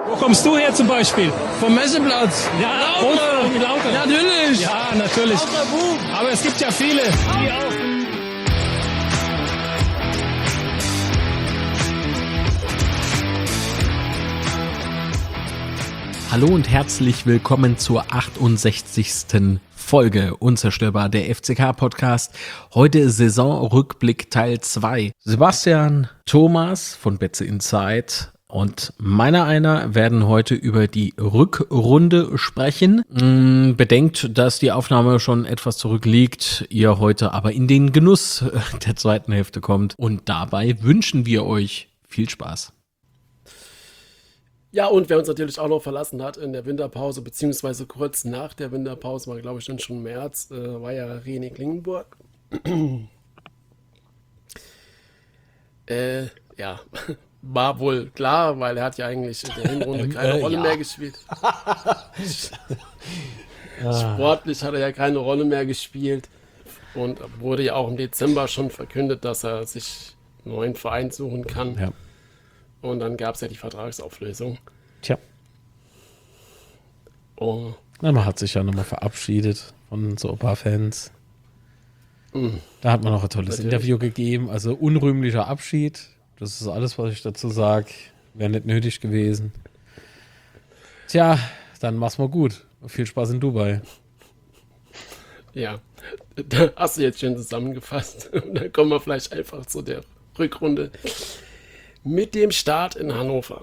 Wo kommst du her zum Beispiel? Vom Messeplatz. Ja, Lauter. Natürlich. Ja, natürlich. Aber es gibt ja viele, die auch. Hallo und herzlich willkommen zur 68. Folge Unzerstörbar, der FCK-Podcast. Heute Saisonrückblick Teil 2. Sebastian, Thomas von Betze Inside und einer werden heute über die Rückrunde sprechen. Bedenkt, dass die Aufnahme schon etwas zurückliegt, ihr heute aber in den Genuss der zweiten Hälfte kommt. Und dabei wünschen wir euch viel Spaß. Ja, und wer uns natürlich auch noch verlassen hat in der Winterpause, beziehungsweise kurz nach der Winterpause, war glaube ich dann schon März, war ja René Klingenburg. Ja, war wohl klar, weil er hat ja eigentlich in der Hinrunde keine Rolle mehr gespielt. Sportlich hat er ja keine Rolle mehr gespielt und wurde ja auch im Dezember schon verkündet, dass er sich einen neuen Verein suchen kann. Ja. Und dann gab es ja die Vertragsauflösung. Tja. Oh. Na, man hat sich ja nochmal verabschiedet von so ein paar Fans. Da hat man noch ein tolles Interview gegeben. Also unrühmlicher Abschied. Das ist alles, was ich dazu sage. Wäre nicht nötig gewesen. Tja, dann mach's mal gut. Viel Spaß in Dubai. Ja, da hast du jetzt schön zusammengefasst. Und dann kommen wir vielleicht einfach zu der Rückrunde. Mit dem Start in Hannover.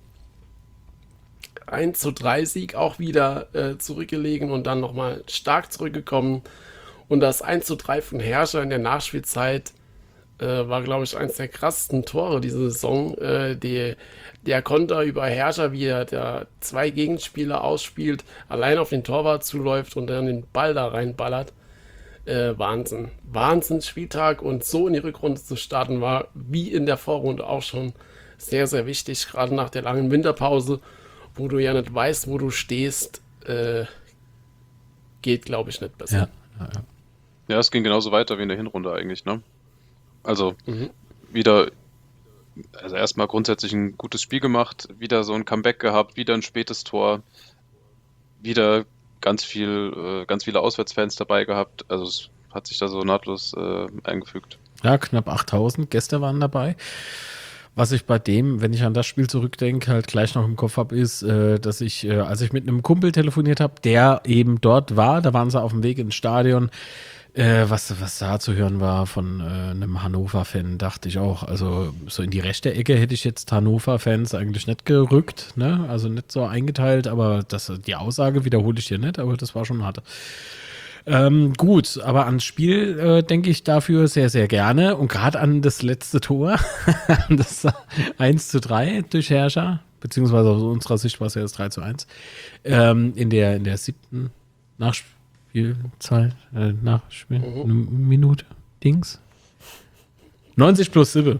1:3 Sieg auch wieder zurückgelegen und dann nochmal stark zurückgekommen. Und das 1:3 von Herrscher in der Nachspielzeit war, glaube ich, eines der krassesten Tore diese Saison. Der Konter über Herrscher, wie er da zwei Gegenspieler ausspielt, allein auf den Torwart zuläuft und dann den Ball da reinballert. Wahnsinn. Wahnsinnsspieltag, und so in die Rückrunde zu starten war, wie in der Vorrunde auch schon, sehr, sehr wichtig, gerade nach der langen Winterpause, wo du ja nicht weißt, wo du stehst, geht, glaube ich, nicht besser. Ja, es ging genauso weiter wie in der Hinrunde eigentlich, ne? Also wieder, also erstmal grundsätzlich ein gutes Spiel gemacht, wieder so ein Comeback gehabt, wieder ein spätes Tor, wieder ganz viele Auswärtsfans dabei gehabt. Also es hat sich da so nahtlos eingefügt. Ja, knapp 8000 Gäste waren dabei. Was ich bei dem, wenn ich an das Spiel zurückdenke, halt gleich noch im Kopf habe, ist, dass ich, als ich mit einem Kumpel telefoniert habe, der eben dort war, da waren sie auf dem Weg ins Stadion, was da zu hören war von einem Hannover-Fan, dachte ich auch. Also so in die rechte Ecke hätte ich jetzt Hannover-Fans eigentlich nicht gerückt, ne? Also nicht so eingeteilt, aber die Aussage wiederhole ich dir nicht, aber das war schon hart. Gut, aber ans Spiel denke ich dafür sehr, sehr gerne. Und gerade an das letzte Tor, das 1:3 durch Herrscher, beziehungsweise aus unserer Sicht war es ja das 3:1, in der 7. Nachspielzeit, eine Minute, Dings. 90 plus 7.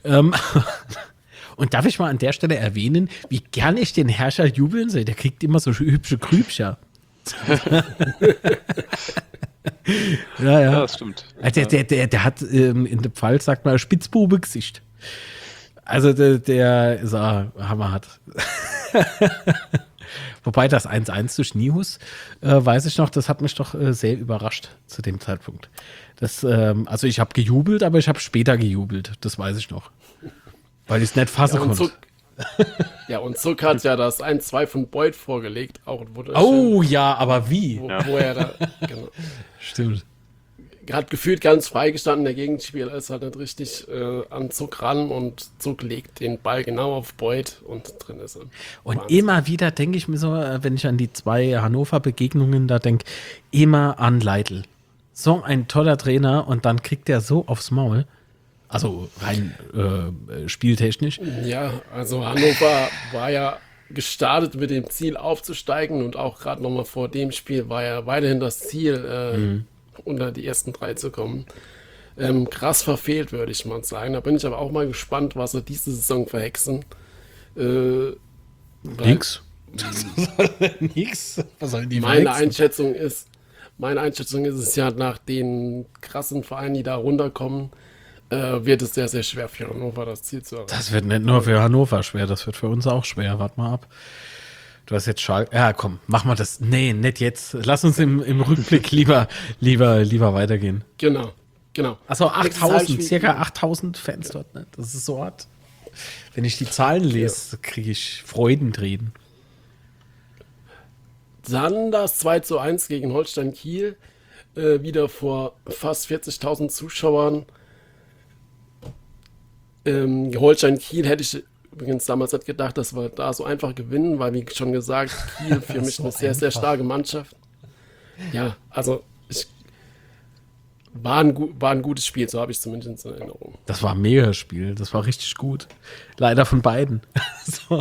Und darf ich mal an der Stelle erwähnen, wie gern ich den Herrscher jubeln sehe? Der kriegt immer so hübsche Grübscher. Ja, das stimmt. Der hat in der Pfalz, sagt man, Spitzbube-Gesicht. Also der ist hammerhart. Wobei das 1:1 durch Nihus, weiß ich noch, das hat mich doch sehr überrascht zu dem Zeitpunkt. Also ich habe gejubelt, aber ich habe später gejubelt, das weiß ich noch. Weil ich es nicht fassen konnte. Und Zuck hat ja das 1:2 von Beuth vorgelegt. Auch ja, aber wie? Wo er da, genau. Stimmt. Hat gefühlt ganz freigestanden, der Gegenspieler ist halt nicht richtig an Zuck ran und Zuck legt den Ball genau auf Beuth und drin ist er. Und immer wieder denke ich mir so, wenn ich an die 2 Hannover-Begegnungen da denke, immer an Leitl. So ein toller Trainer, und dann kriegt er so aufs Maul. Also rein spieltechnisch. Ja, also Hannover war ja gestartet mit dem Ziel aufzusteigen, und auch gerade nochmal vor dem Spiel war ja weiterhin das Ziel, unter die ersten 3 zu kommen. Krass verfehlt, würde ich mal sagen. Da bin ich aber auch mal gespannt, was sie diese Saison verhexen. Nix. Nix. Was sollen die Meine Einschätzung ist es ja, nach den krassen Vereinen, die da runterkommen, wird es sehr, sehr schwer für Hannover, das Ziel zu erreichen. Das wird nicht nur für Hannover schwer, das wird für uns auch schwer. Warte mal ab. Du hast jetzt Schalke. Ja, komm, mach mal das. Nee, nicht jetzt. Lass uns im Rückblick lieber weitergehen. Genau. Achso, Nächstes 8000, Heimspiel- circa 8000 Fans dort. Ne? Das ist so hart. Wenn ich die Zahlen lese, kriege ich Freudentränen. Dann das 2:1 gegen Holstein Kiel. Wieder vor fast 40.000 Zuschauern. Holstein Kiel hätte ich übrigens damals nicht gedacht, dass wir da so einfach gewinnen, weil, wie schon gesagt, Kiel für mich So eine sehr, sehr einfach. starke Mannschaft. Ja, also war ein gutes Spiel, so habe ich es zumindest in Erinnerung. Das war ein Mega-Spiel. Das war richtig gut. Leider von beiden. So.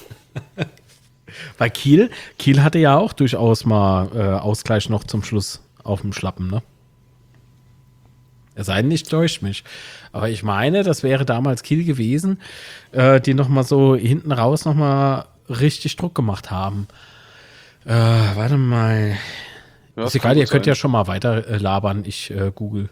Weil Kiel hatte ja auch durchaus mal Ausgleich noch zum Schluss auf dem Schlappen, ne? Es sei denn, ich täusche mich. Aber ich meine, das wäre damals Kiel gewesen, die noch mal so hinten raus noch mal richtig Druck gemacht haben. Warte mal. Ja, Ist das kann egal, ihr gut könnt sein. ja schon mal weiter labern. Ich google.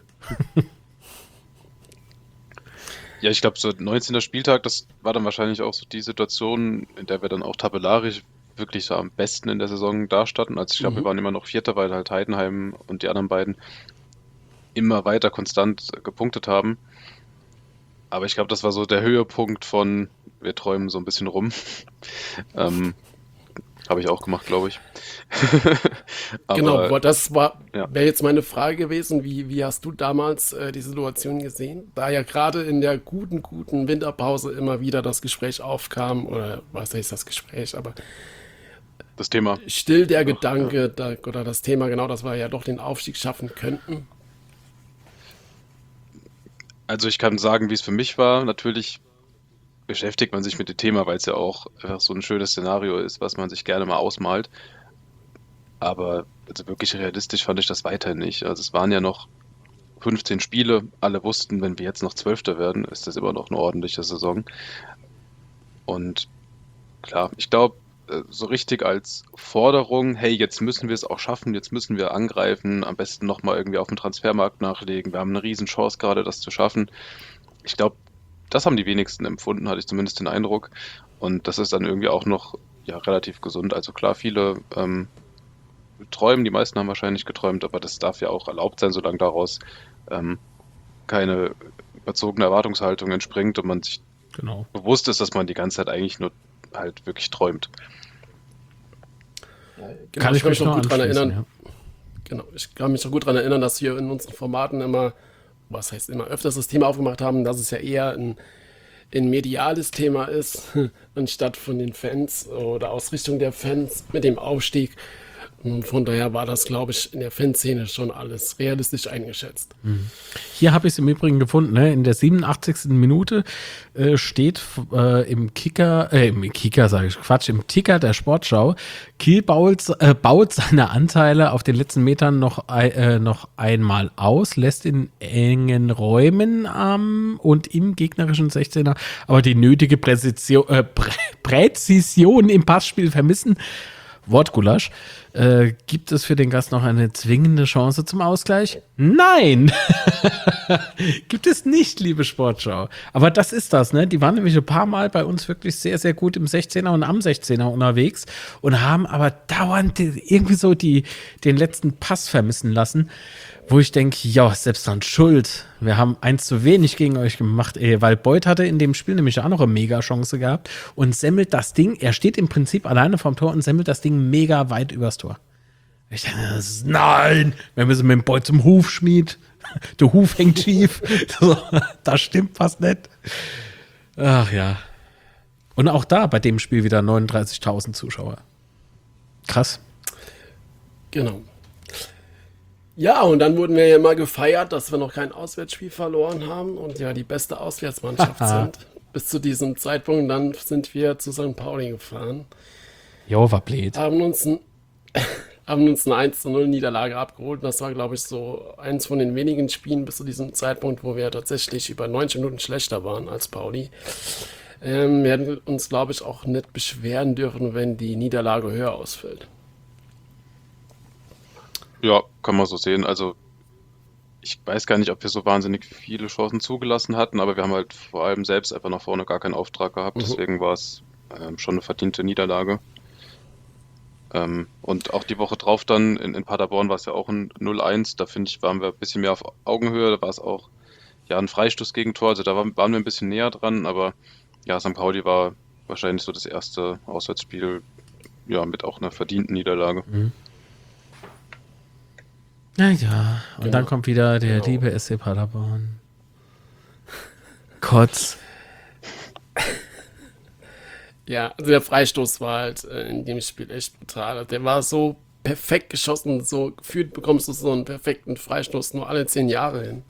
Ja, ich glaube, so 19. Spieltag, das war dann wahrscheinlich auch so die Situation, in der wir dann auch tabellarisch wirklich so am besten in der Saison dastanden. Also ich glaube, wir waren immer noch Vierter, weil halt Heidenheim und die anderen beiden immer weiter konstant gepunktet haben. Aber ich glaube, das war so der Höhepunkt von wir träumen so ein bisschen rum. Habe ich auch gemacht, glaube ich. Aber Genau, das ja. wäre jetzt meine Frage gewesen. Wie hast du damals die Situation gesehen? Da ja gerade in der guten Winterpause immer wieder das Gespräch aufkam, oder was heißt das Gespräch, aber das Thema. still der Gedanke, oder das Thema, genau, dass wir ja doch den Aufstieg schaffen könnten. Also ich kann sagen, wie es für mich war. Natürlich beschäftigt man sich mit dem Thema, weil es ja auch einfach so ein schönes Szenario ist, was man sich gerne mal ausmalt. Aber also wirklich realistisch fand ich das weiterhin nicht. Also es waren ja noch 15 Spiele. Alle wussten, wenn wir jetzt noch Zwölfter werden, ist das immer noch eine ordentliche Saison. Und klar, ich glaube, so richtig als Forderung, hey, jetzt müssen wir es auch schaffen, jetzt müssen wir angreifen, am besten nochmal irgendwie auf dem Transfermarkt nachlegen. Wir haben eine Riesenchance gerade, das zu schaffen. Ich glaube, das haben die wenigsten empfunden, hatte ich zumindest den Eindruck. Und das ist dann irgendwie auch noch ja, relativ gesund. Also klar, viele träumen, die meisten haben wahrscheinlich geträumt, aber das darf ja auch erlaubt sein, solange daraus keine überzogene Erwartungshaltung entspringt und man sich Genau. bewusst ist, dass man die ganze Zeit eigentlich nur halt wirklich träumt. Genau, Kann ich mich noch gut dran anschließen, erinnern. Genau, ich kann mich noch gut daran erinnern, dass wir in unseren Formaten immer, was heißt immer, öfters das Thema aufgemacht haben, dass es ja eher ein mediales Thema ist, anstatt von den Fans oder aus Richtung der Fans mit dem Aufstieg. Und von daher war das, glaube ich, in der Fanszene schon alles realistisch eingeschätzt. Hier habe ich es im Übrigen gefunden, ne? In der 87. Minute steht im Kicker sage ich, Quatsch, im Ticker der Sportschau, Kiel baut seine Anteile auf den letzten Metern noch einmal aus, lässt in engen Räumen und im gegnerischen 16er aber die nötige Präzision im Passspiel vermissen. Wortgulasch. Gibt es für den Gast noch eine zwingende Chance zum Ausgleich? Nein! Gibt es nicht, liebe Sportschau. Aber das ist das, ne? Die waren nämlich ein paar Mal bei uns wirklich sehr, sehr gut im 16er und am 16er unterwegs und haben aber dauernd irgendwie so den letzten Pass vermissen lassen, wo ich denke, ja, selbst dran schuld. Wir haben 1 zu wenig gegen euch gemacht, weil Beuth hatte in dem Spiel nämlich auch noch eine Mega-Chance gehabt und semmelt das Ding, er steht im Prinzip alleine vorm Tor und semmelt das Ding mega weit übers Tor. Ich dachte, nein, wir müssen mit dem Beuth zum Hufschmied. Der Huf hängt schief. So, das stimmt fast nicht. Ach ja. Und auch da bei dem Spiel wieder 39.000 Zuschauer. Krass. Genau. Ja, und dann wurden wir ja mal gefeiert, dass wir noch kein Auswärtsspiel verloren haben und ja die beste Auswärtsmannschaft sind. Bis zu diesem Zeitpunkt, dann sind wir zu St. Pauli gefahren, Jo, war blöd. haben uns eine 1:0 Niederlage abgeholt. Und das war, glaube ich, so eins von den wenigen Spielen bis zu diesem Zeitpunkt, wo wir tatsächlich über 90 Minuten schlechter waren als Pauli. Wir hätten uns, glaube ich, auch nicht beschweren dürfen, wenn die Niederlage höher ausfällt. Ja, kann man so sehen. Also ich weiß gar nicht, ob wir so wahnsinnig viele Chancen zugelassen hatten, aber wir haben halt vor allem selbst einfach nach vorne gar keinen Auftrag gehabt, deswegen war es schon eine verdiente Niederlage. Und auch die Woche drauf dann in Paderborn war es ja auch ein 0-1, da finde ich, waren wir ein bisschen mehr auf Augenhöhe, da war es auch ja ein Freistoßgegentor, also da waren wir ein bisschen näher dran, aber ja, St. Pauli war wahrscheinlich so das erste Auswärtsspiel, ja, mit auch einer verdienten Niederlage. Naja, und Genau. dann kommt wieder der Genau. liebe SC Paderborn. Kotz. Ja, also der Freistoß war halt in dem Spiel echt brutal. Der war so perfekt geschossen, so gefühlt bekommst du so einen perfekten Freistoß nur alle 10 Jahre hin.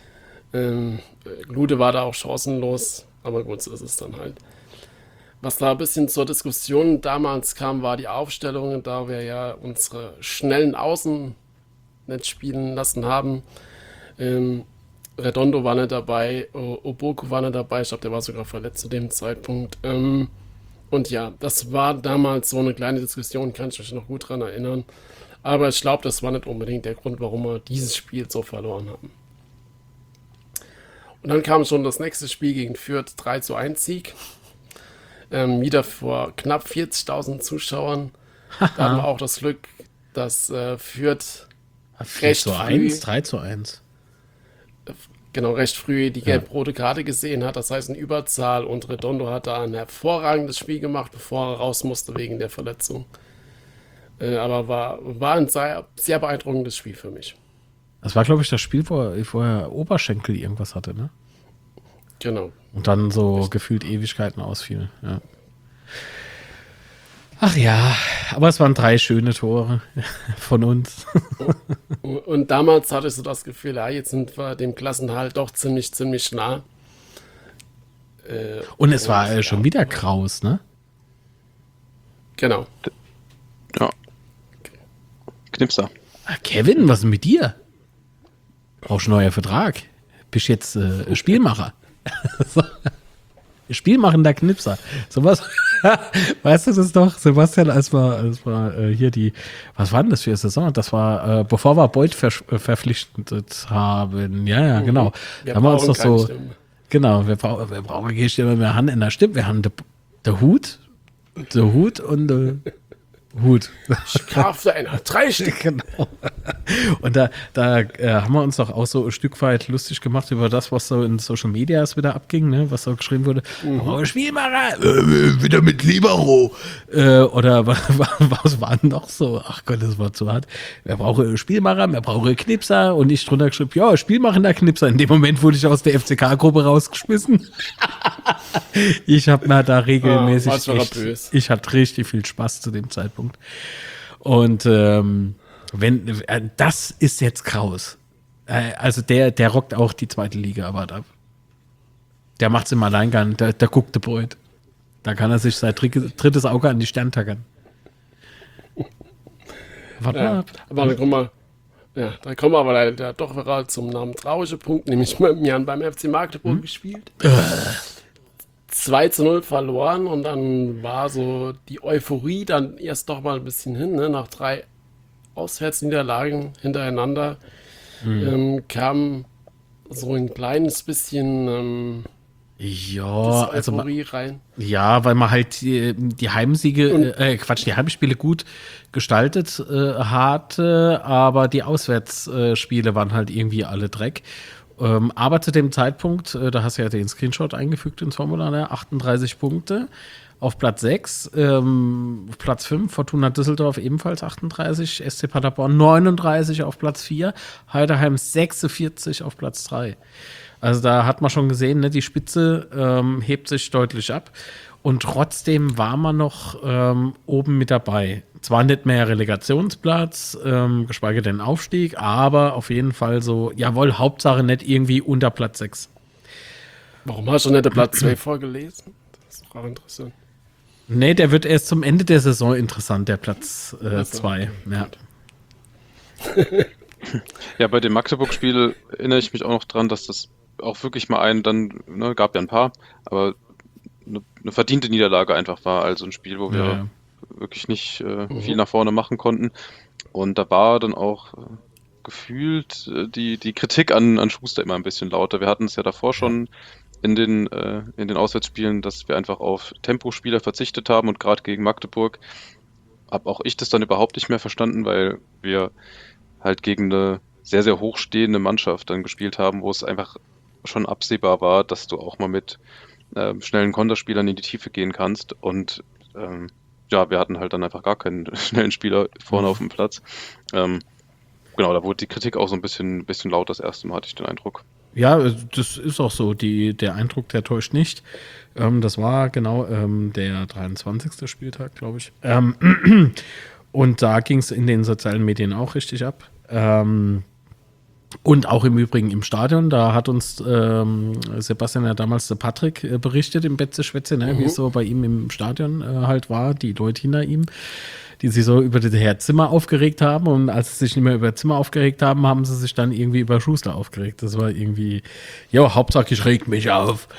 Glude war da auch chancenlos, aber gut, so ist es dann halt. Was da ein bisschen zur Diskussion damals kam, war die Aufstellung, da wir ja unsere schnellen Außen nicht spielen lassen haben. Redondo war nicht dabei, Oboku war nicht dabei, ich glaube, der war sogar verletzt zu dem Zeitpunkt. Und ja, das war damals so eine kleine Diskussion, kann ich mich noch gut dran erinnern. Aber ich glaube, das war nicht unbedingt der Grund, warum wir dieses Spiel so verloren haben. Und dann kam schon das nächste Spiel gegen Fürth, 3:1 Sieg. Wieder vor knapp 40.000 Zuschauern. Da hatten wir auch das Glück, dass Fürth 4:1, 3:1. genau recht früh die gelb-rote Karte gesehen hat. Das heißt, in Überzahl, und Redondo hat da ein hervorragendes Spiel gemacht, bevor er raus musste wegen der Verletzung. Aber war ein sehr beeindruckendes Spiel für mich. Das war, glaube ich, das Spiel, wo er Oberschenkel irgendwas hatte, ne? Genau. Und dann so gefühlt Ewigkeiten ausfiel. Ja. Ach ja, aber es waren 3 schöne Tore von uns. Und damals hatte ich so das Gefühl, ja, jetzt sind wir dem Klassenhalt doch ziemlich nah. Und es war schon wieder Kraus, ne? Genau. Ja. Knipser. Kevin, was ist mit dir? Brauchst du einen neuen Vertrag? Bist jetzt Spielmacher. So. Spielmachender Knipser. Sowas, weißt du das doch, Sebastian, als wir hier was war denn das für eine Saison? Das war, bevor wir Beuth verpflichtet haben. Ja, genau. Wir Da haben wir uns brauchen doch keine so, Stimme. genau, wir brauchen keine Stimme mehr Hand in der Stimme. Wir haben der Hut und Hut. Schafe einer, 3 Stück. Genau. Und da haben wir uns doch auch so ein Stück weit lustig gemacht über das, was so in Social Medias wieder abging, ne? Was so geschrieben wurde. Oh, Spielmacher, wieder mit Libero. Oder was war denn noch so? Ach Gott, das war zu hart. Wir brauchen Spielmacher, wir brauchen Knipser. Und ich drunter geschrieben, ja, Spielmachender Knipser. In dem Moment wurde ich aus der FCK-Gruppe rausgeschmissen. Ich habe mir da regelmäßig, was war böse. ich hatte richtig viel Spaß zu dem Zeitpunkt. Und das ist jetzt Kraus. Also der rockt auch die zweite Liga, aber der macht's im Alleingang, der guckt der Beuth. Da kann er sich sein drittes Auge an die Stirn tackern. Warte mal Ja, ab. aber da kommen wir aber leider doch wieder zum Namen traurige Punkt, nämlich mit Jan beim FC Magdeburg gespielt. 2:0 verloren, und dann war so die Euphorie dann erst doch mal ein bisschen hin, ne? Nach 3 Auswärtsniederlagen hintereinander kam so ein kleines bisschen Ja, also Euphorie rein. ja, weil man halt die Heimsiege, die Heimspiele gut gestaltet hatte, aber die Auswärtsspiele waren halt irgendwie alle Dreck. Aber zu dem Zeitpunkt, da hast du ja den Screenshot eingefügt ins Formular, ne? 38 Punkte auf Platz 6, Platz 5, Fortuna Düsseldorf ebenfalls 38, SC Paderborn 39 auf Platz 4, Heidenheim 46 auf Platz 3. Also da hat man schon gesehen, ne, die Spitze hebt sich deutlich ab. Und trotzdem war man noch oben mit dabei. Zwar nicht mehr Relegationsplatz, geschweige denn Aufstieg, aber auf jeden Fall so, jawohl, Hauptsache nicht irgendwie unter Platz 6. Warum hast du nicht den Platz 2 vorgelesen? Das ist doch auch interessant. Nee, der wird erst zum Ende der Saison interessant, der Platz 2. Ja. Ja, bei dem Magdeburg-Spiel erinnere ich mich auch noch dran, dass das auch wirklich mal gab ja ein paar, aber eine verdiente Niederlage einfach war. Also ein Spiel, wo wir wirklich nicht viel nach vorne machen konnten. Und da war dann auch gefühlt die Kritik an Schuster immer ein bisschen lauter. Wir hatten es ja davor schon in den Auswärtsspielen, dass wir einfach auf Tempospieler verzichtet haben und gerade gegen Magdeburg habe auch ich das dann überhaupt nicht mehr verstanden, weil wir halt gegen eine sehr, sehr hochstehende Mannschaft dann gespielt haben, wo es einfach schon absehbar war, dass du auch mal mit schnellen Konterspielern in die Tiefe gehen kannst und wir hatten halt dann einfach gar keinen schnellen Spieler vorne auf dem Platz. Genau, da wurde die Kritik auch so ein bisschen laut das erste Mal, hatte ich den Eindruck. Ja, das ist auch so. Der Eindruck, der täuscht nicht. Das war genau der 23. Spieltag, glaube ich. Und da ging es in den sozialen Medien auch richtig ab. Und auch im Übrigen im Stadion. Da hat uns Sebastian ja damals der Patrick berichtet im Betze-Schwätze, wie es so bei ihm im Stadion halt war, die Leute hinter ihm, die sich so über das Herr Zimmer aufgeregt haben. Und als sie sich nicht mehr über Zimmer aufgeregt haben, haben sie sich dann irgendwie über Schuster aufgeregt. Das war irgendwie, Hauptsache ich reg mich auf.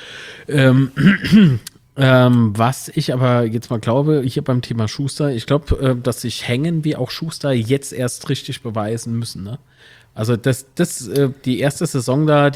Was ich aber jetzt mal glaube, hier beim Thema Schuster, ich glaube, dass sich Hängen wie auch Schuster jetzt erst richtig beweisen müssen. Ne? Also die erste Saison da,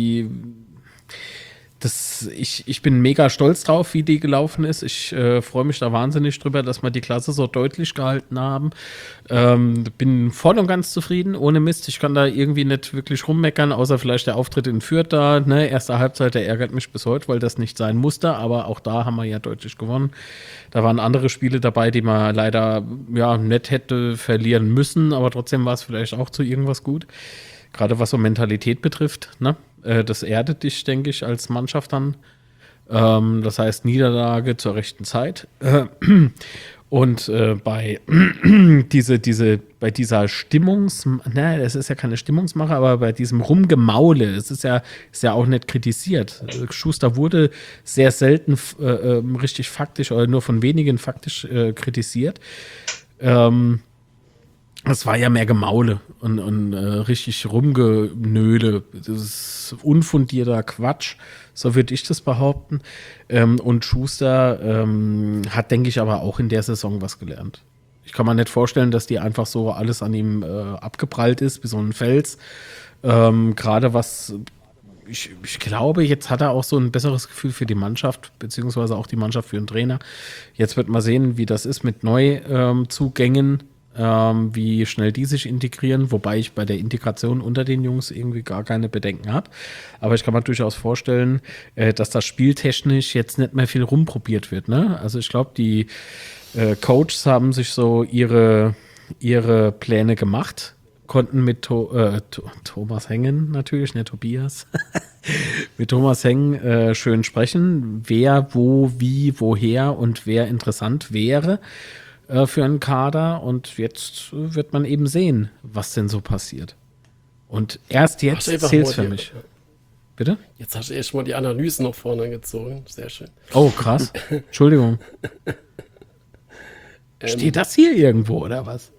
ich bin mega stolz drauf, wie die gelaufen ist. Ich freue mich da wahnsinnig drüber, dass wir die Klasse so deutlich gehalten haben. Bin voll und ganz zufrieden, ohne Mist. Ich kann da irgendwie nicht wirklich rummeckern, außer vielleicht der Auftritt in Fürth da. Ne? Erste Halbzeit, der ärgert mich bis heute, weil das nicht sein musste. Aber auch da haben wir ja deutlich gewonnen. Da waren andere Spiele dabei, die man leider nicht hätte verlieren müssen. Aber trotzdem war es vielleicht auch zu irgendwas gut. Gerade was so Mentalität betrifft, ne? Das erdet dich, denke ich, als Mannschaft dann. Das heißt, Niederlage zur rechten Zeit. Und bei dieser es ist ja keine Stimmungsmache, aber bei diesem Rumgemaule, es ist ja auch nicht kritisiert. Schuster wurde sehr selten richtig faktisch oder nur von wenigen faktisch kritisiert. Es war ja mehr Gemaule und richtig Rumgenöle. Das ist unfundierter Quatsch, so würde ich das behaupten. Und Schuster hat, denke ich, aber auch in der Saison was gelernt. Ich kann mir nicht vorstellen, dass die einfach so alles an ihm abgeprallt ist, wie so ein Fels. Gerade was, ich glaube, jetzt hat er auch so ein besseres Gefühl für die Mannschaft, beziehungsweise auch die Mannschaft für den Trainer. Jetzt wird man sehen, wie das ist mit Neuzugängen. Wie schnell die sich integrieren, wobei ich bei der Integration unter den Jungs irgendwie gar keine Bedenken habe. Aber ich kann mir durchaus vorstellen, dass das spieltechnisch jetzt nicht mehr viel rumprobiert wird. Ne? Also ich glaube, die Coaches haben sich so ihre Pläne gemacht, konnten mit Thomas Hengen natürlich, nicht Tobias, mit Thomas Hengen schön sprechen, wer, wo, wie, woher und wer interessant wäre für einen Kader, und jetzt wird man eben sehen, was denn so passiert. Und erst jetzt zählt es für mich. Bitte? Jetzt hast du erst mal die Analysen noch vorne gezogen. Sehr schön. Oh, krass. Entschuldigung. Steht das hier irgendwo, oder was?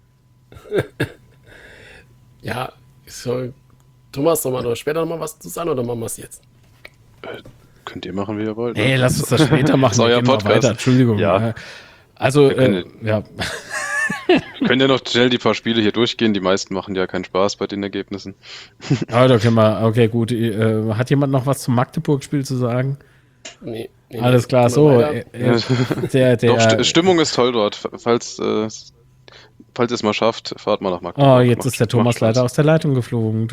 Ja, Thomas, soll man doch später noch mal was zu sagen oder machen wir es jetzt? Könnt ihr machen, wie ihr wollt. Nee, lass uns das später machen. Das ist euer Podcast. Weiter. Entschuldigung. Ja. Also, Wir ja. können ja noch schnell die paar Spiele hier durchgehen. Die meisten machen ja keinen Spaß bei den Ergebnissen. Aber da können wir, okay, gut. Hat jemand noch was zum Magdeburg-Spiel zu sagen? Nee. Alles klar, so. Doch, Stimmung ist toll dort. Falls ihr es mal schafft, fahrt mal nach Magdeburg. Oh, jetzt ist der Thomas leider aus der Leitung geflogen.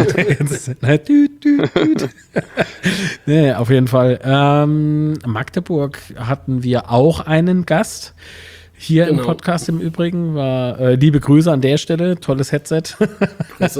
Nee, auf jeden Fall. Magdeburg hatten wir auch einen Gast. Hier im Podcast im Übrigen war liebe Grüße an der Stelle, tolles Headset. Also,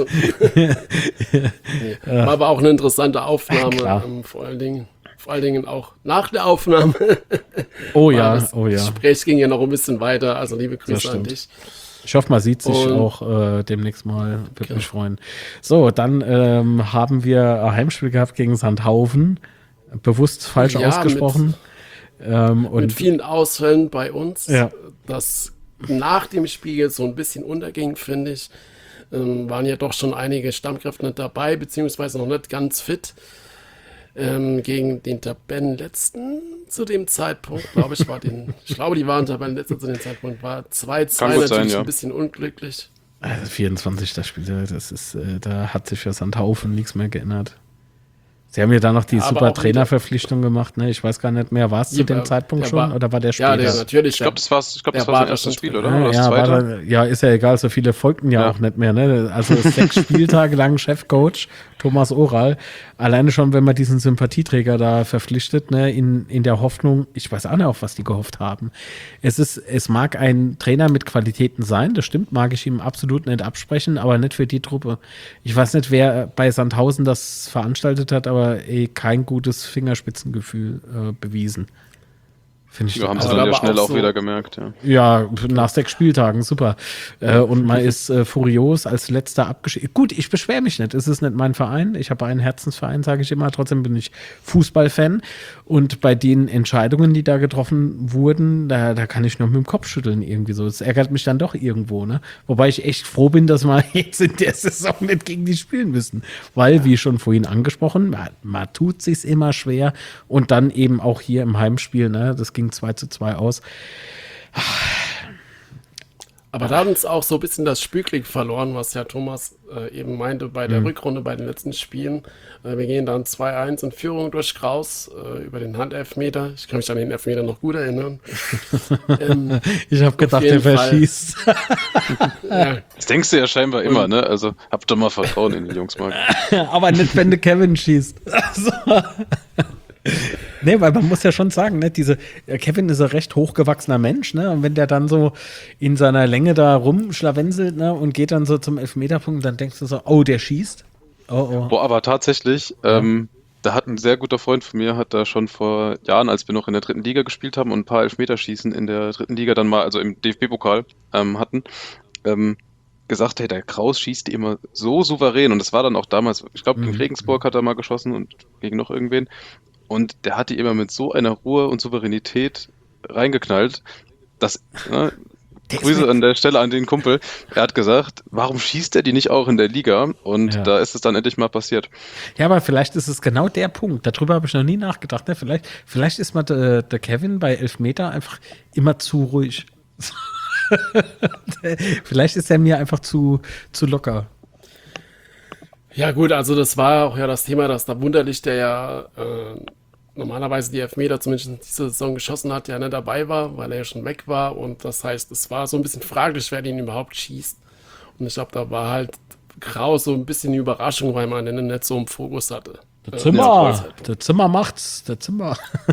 war aber auch eine interessante Aufnahme, vor allen Dingen auch nach der Aufnahme. Oh ja, Das Gespräch ging ja noch ein bisschen weiter, also liebe Grüße an dich. Ich hoffe, man sieht sich auch demnächst mal, würde mich freuen. So, dann haben wir ein Heimspiel gehabt gegen Sandhaufen, bewusst falsch ausgesprochen. Mit vielen Ausfällen bei uns, Ja. das nach dem Spiel so ein bisschen unterging, finde ich. Waren ja doch schon einige Stammkräfte nicht dabei, beziehungsweise noch nicht ganz fit. Gegen den Tabellenletzten zu dem Zeitpunkt, glaube ich, die waren Tabellenletzter zu dem Zeitpunkt, war 2-2 natürlich ein bisschen unglücklich. Also 24, das Spiel, das ist, da hat sich für Sandhaufen nichts mehr geändert. Sie haben ja dann noch die Ja, aber super auch Trainerverpflichtung gemacht, ne? Ich weiß gar nicht mehr, war es zu dem Zeitpunkt schon oder war der Ja, später? natürlich. Ich glaube, das war der sein war erstes schon Spiel, drin. oder? Oder das Ja, zweite? ja, ist ja egal, so viele folgten ja Ja. auch nicht mehr. Ne? Also 6 Spieltage lang Chefcoach Thomas Oral. Alleine schon, wenn man diesen Sympathieträger da verpflichtet, ne, in der Hoffnung, ich weiß auch nicht, auf was die gehofft haben. Es mag ein Trainer mit Qualitäten sein, das stimmt, mag ich ihm absolut nicht absprechen, aber nicht für die Truppe. Ich weiß nicht, wer bei Sandhausen das veranstaltet hat, aber kein gutes Fingerspitzengefühl bewiesen. Finde ich. Ja, haben sie Aber dann ja aber schnell auch auch so- wieder gemerkt, ja. Ja, nach 6 Spieltagen, super. Und man ist furios als letzter abgeschieden. Gut, ich beschwere mich nicht. Es ist nicht mein Verein. Ich habe einen Herzensverein, sage ich immer. Trotzdem bin ich Fußballfan. Und bei den Entscheidungen, die da getroffen wurden, da kann ich nur mit dem Kopf schütteln irgendwie so. Es ärgert mich dann doch irgendwo, ne? Wobei ich echt froh bin, dass wir jetzt in der Saison nicht gegen die spielen müssen. Weil, wie schon vorhin angesprochen, man tut sich's immer schwer. Und dann eben auch hier im Heimspiel, ne? Das ging 2:2 aus. Aber da hat uns auch so ein bisschen das Spielglück verloren, was ja Thomas eben meinte bei der Rückrunde, bei den letzten Spielen. Wir gehen dann 2-1 in Führung durch Kraus über den Handelfmeter. Ich kann mich an den Elfmeter noch gut erinnern. Ich habe gedacht, jeden der Fall. verschießt. Ja, Das denkst du ja scheinbar immer, ne? Also habt doch mal Vertrauen in die Jungs, Marc. Aber nicht, wenn der Kevin schießt. Also. Nee, weil man muss ja schon sagen, ne, Kevin ist ein recht hochgewachsener Mensch, ne? Und wenn der dann so in seiner Länge da rumschlawenzelt, ne, und geht dann so zum Elfmeterpunkt, dann denkst du so, oh, der schießt. Oh. Boah, aber tatsächlich, da hat ein sehr guter Freund von mir, hat da schon vor Jahren, als wir noch in der 3. Liga gespielt haben und ein paar Elfmeterschießen in der 3. Liga dann mal, also im DFB-Pokal hatten, gesagt, hey, der Kraus schießt die immer so souverän. Und das war dann auch damals, ich glaube, gegen Regensburg hat er mal geschossen und gegen noch irgendwen. Und der hat die immer mit so einer Ruhe und Souveränität reingeknallt, dass, ne, Grüße an der Stelle an den Kumpel, er hat gesagt, warum schießt er die nicht auch in der Liga? Und Ja. da ist es dann endlich mal passiert. Ja, aber vielleicht ist es genau der Punkt. Darüber habe ich noch nie nachgedacht. Ne? Vielleicht ist mal der Kevin bei Elfmeter einfach immer zu ruhig. Vielleicht ist er mir einfach zu locker. ja gut, also das war auch ja das Thema, dass da Wunderlich, der ja normalerweise die Elfmeter zumindest in dieser Saison geschossen hat, ja nicht dabei war, weil er ja schon weg war. Und das heißt, es war so ein bisschen fraglich, wer den überhaupt schießt. Und ich glaube, da war halt Kraus so ein bisschen die Überraschung, weil man den nicht so im Fokus hatte. Der Zimmer macht's. Der Zimmer.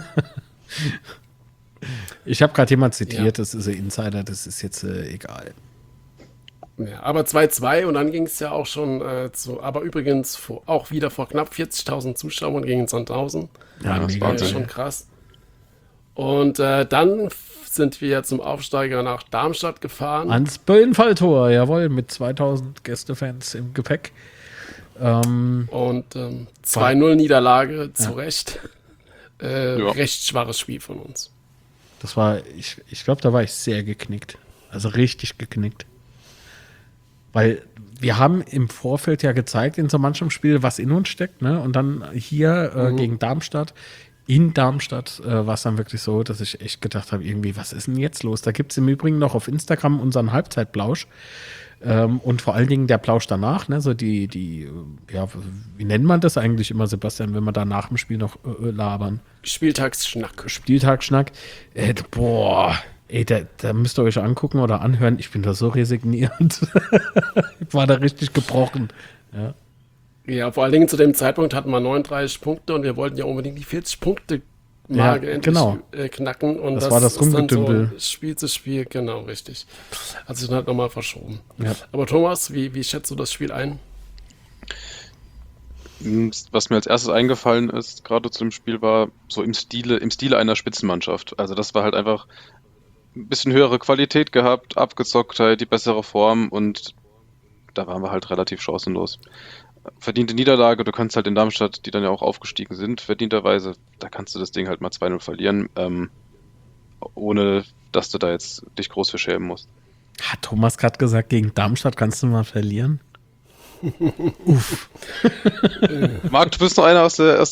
Ich habe gerade jemand zitiert, das ist ein Insider, das ist jetzt egal. Ja, aber 2-2 und dann ging es ja auch schon aber übrigens auch wieder vor knapp 40.000 Zuschauern gegen Sandhausen. Ja, das mega war geil. Schon krass. Und dann sind wir zum Aufsteiger nach Darmstadt gefahren. Ans Böllenfalltor, jawohl, mit 2000 Gästefans im Gepäck. Und 2-0 Niederlage, zu Recht. Recht schwaches Spiel von uns. Das war, ich glaube, da war ich sehr geknickt. Also richtig geknickt. Weil wir haben im Vorfeld ja gezeigt in so manchem Spiel, was in uns steckt, ne? Und dann hier gegen Darmstadt, in Darmstadt war es dann wirklich so, dass ich echt gedacht habe, irgendwie, was ist denn jetzt los? Da gibt es im Übrigen noch auf Instagram unseren Halbzeitplausch. Und vor allen Dingen der Plausch danach, ne? So ja, wie nennt man das eigentlich immer, Sebastian, wenn wir da nach dem Spiel noch labern? Spieltagsschnack. Spieltagsschnack. Boah, ey, da müsst ihr euch angucken oder anhören. Ich bin da so resigniert. Ich war da richtig gebrochen. Ja. Ja, vor allen Dingen zu dem Zeitpunkt hatten wir 39 Punkte und wir wollten ja unbedingt die 40-Punkte-Marke Ja, endlich genau. knacken. Und Das war das ist dann Rumgedümpel. so Spiel zu Spiel, genau, richtig. Hat sich dann halt nochmal verschoben. Ja. Aber Thomas, wie schätzt du das Spiel ein? Was mir als erstes eingefallen ist, gerade zu dem Spiel, war so im Stile einer Spitzenmannschaft. Also das war halt einfach ein bisschen höhere Qualität gehabt, Abgezocktheit, die bessere Form und da waren wir halt relativ chancenlos. Verdiente Niederlage, du kannst halt in Darmstadt, die dann ja auch aufgestiegen sind, verdienterweise, da kannst du das Ding halt mal 2-0 verlieren, ohne dass du da jetzt dich groß für schämen musst. Hat Thomas gerade gesagt, gegen Darmstadt kannst du mal verlieren? Uff. Marc, du bist noch einer aus der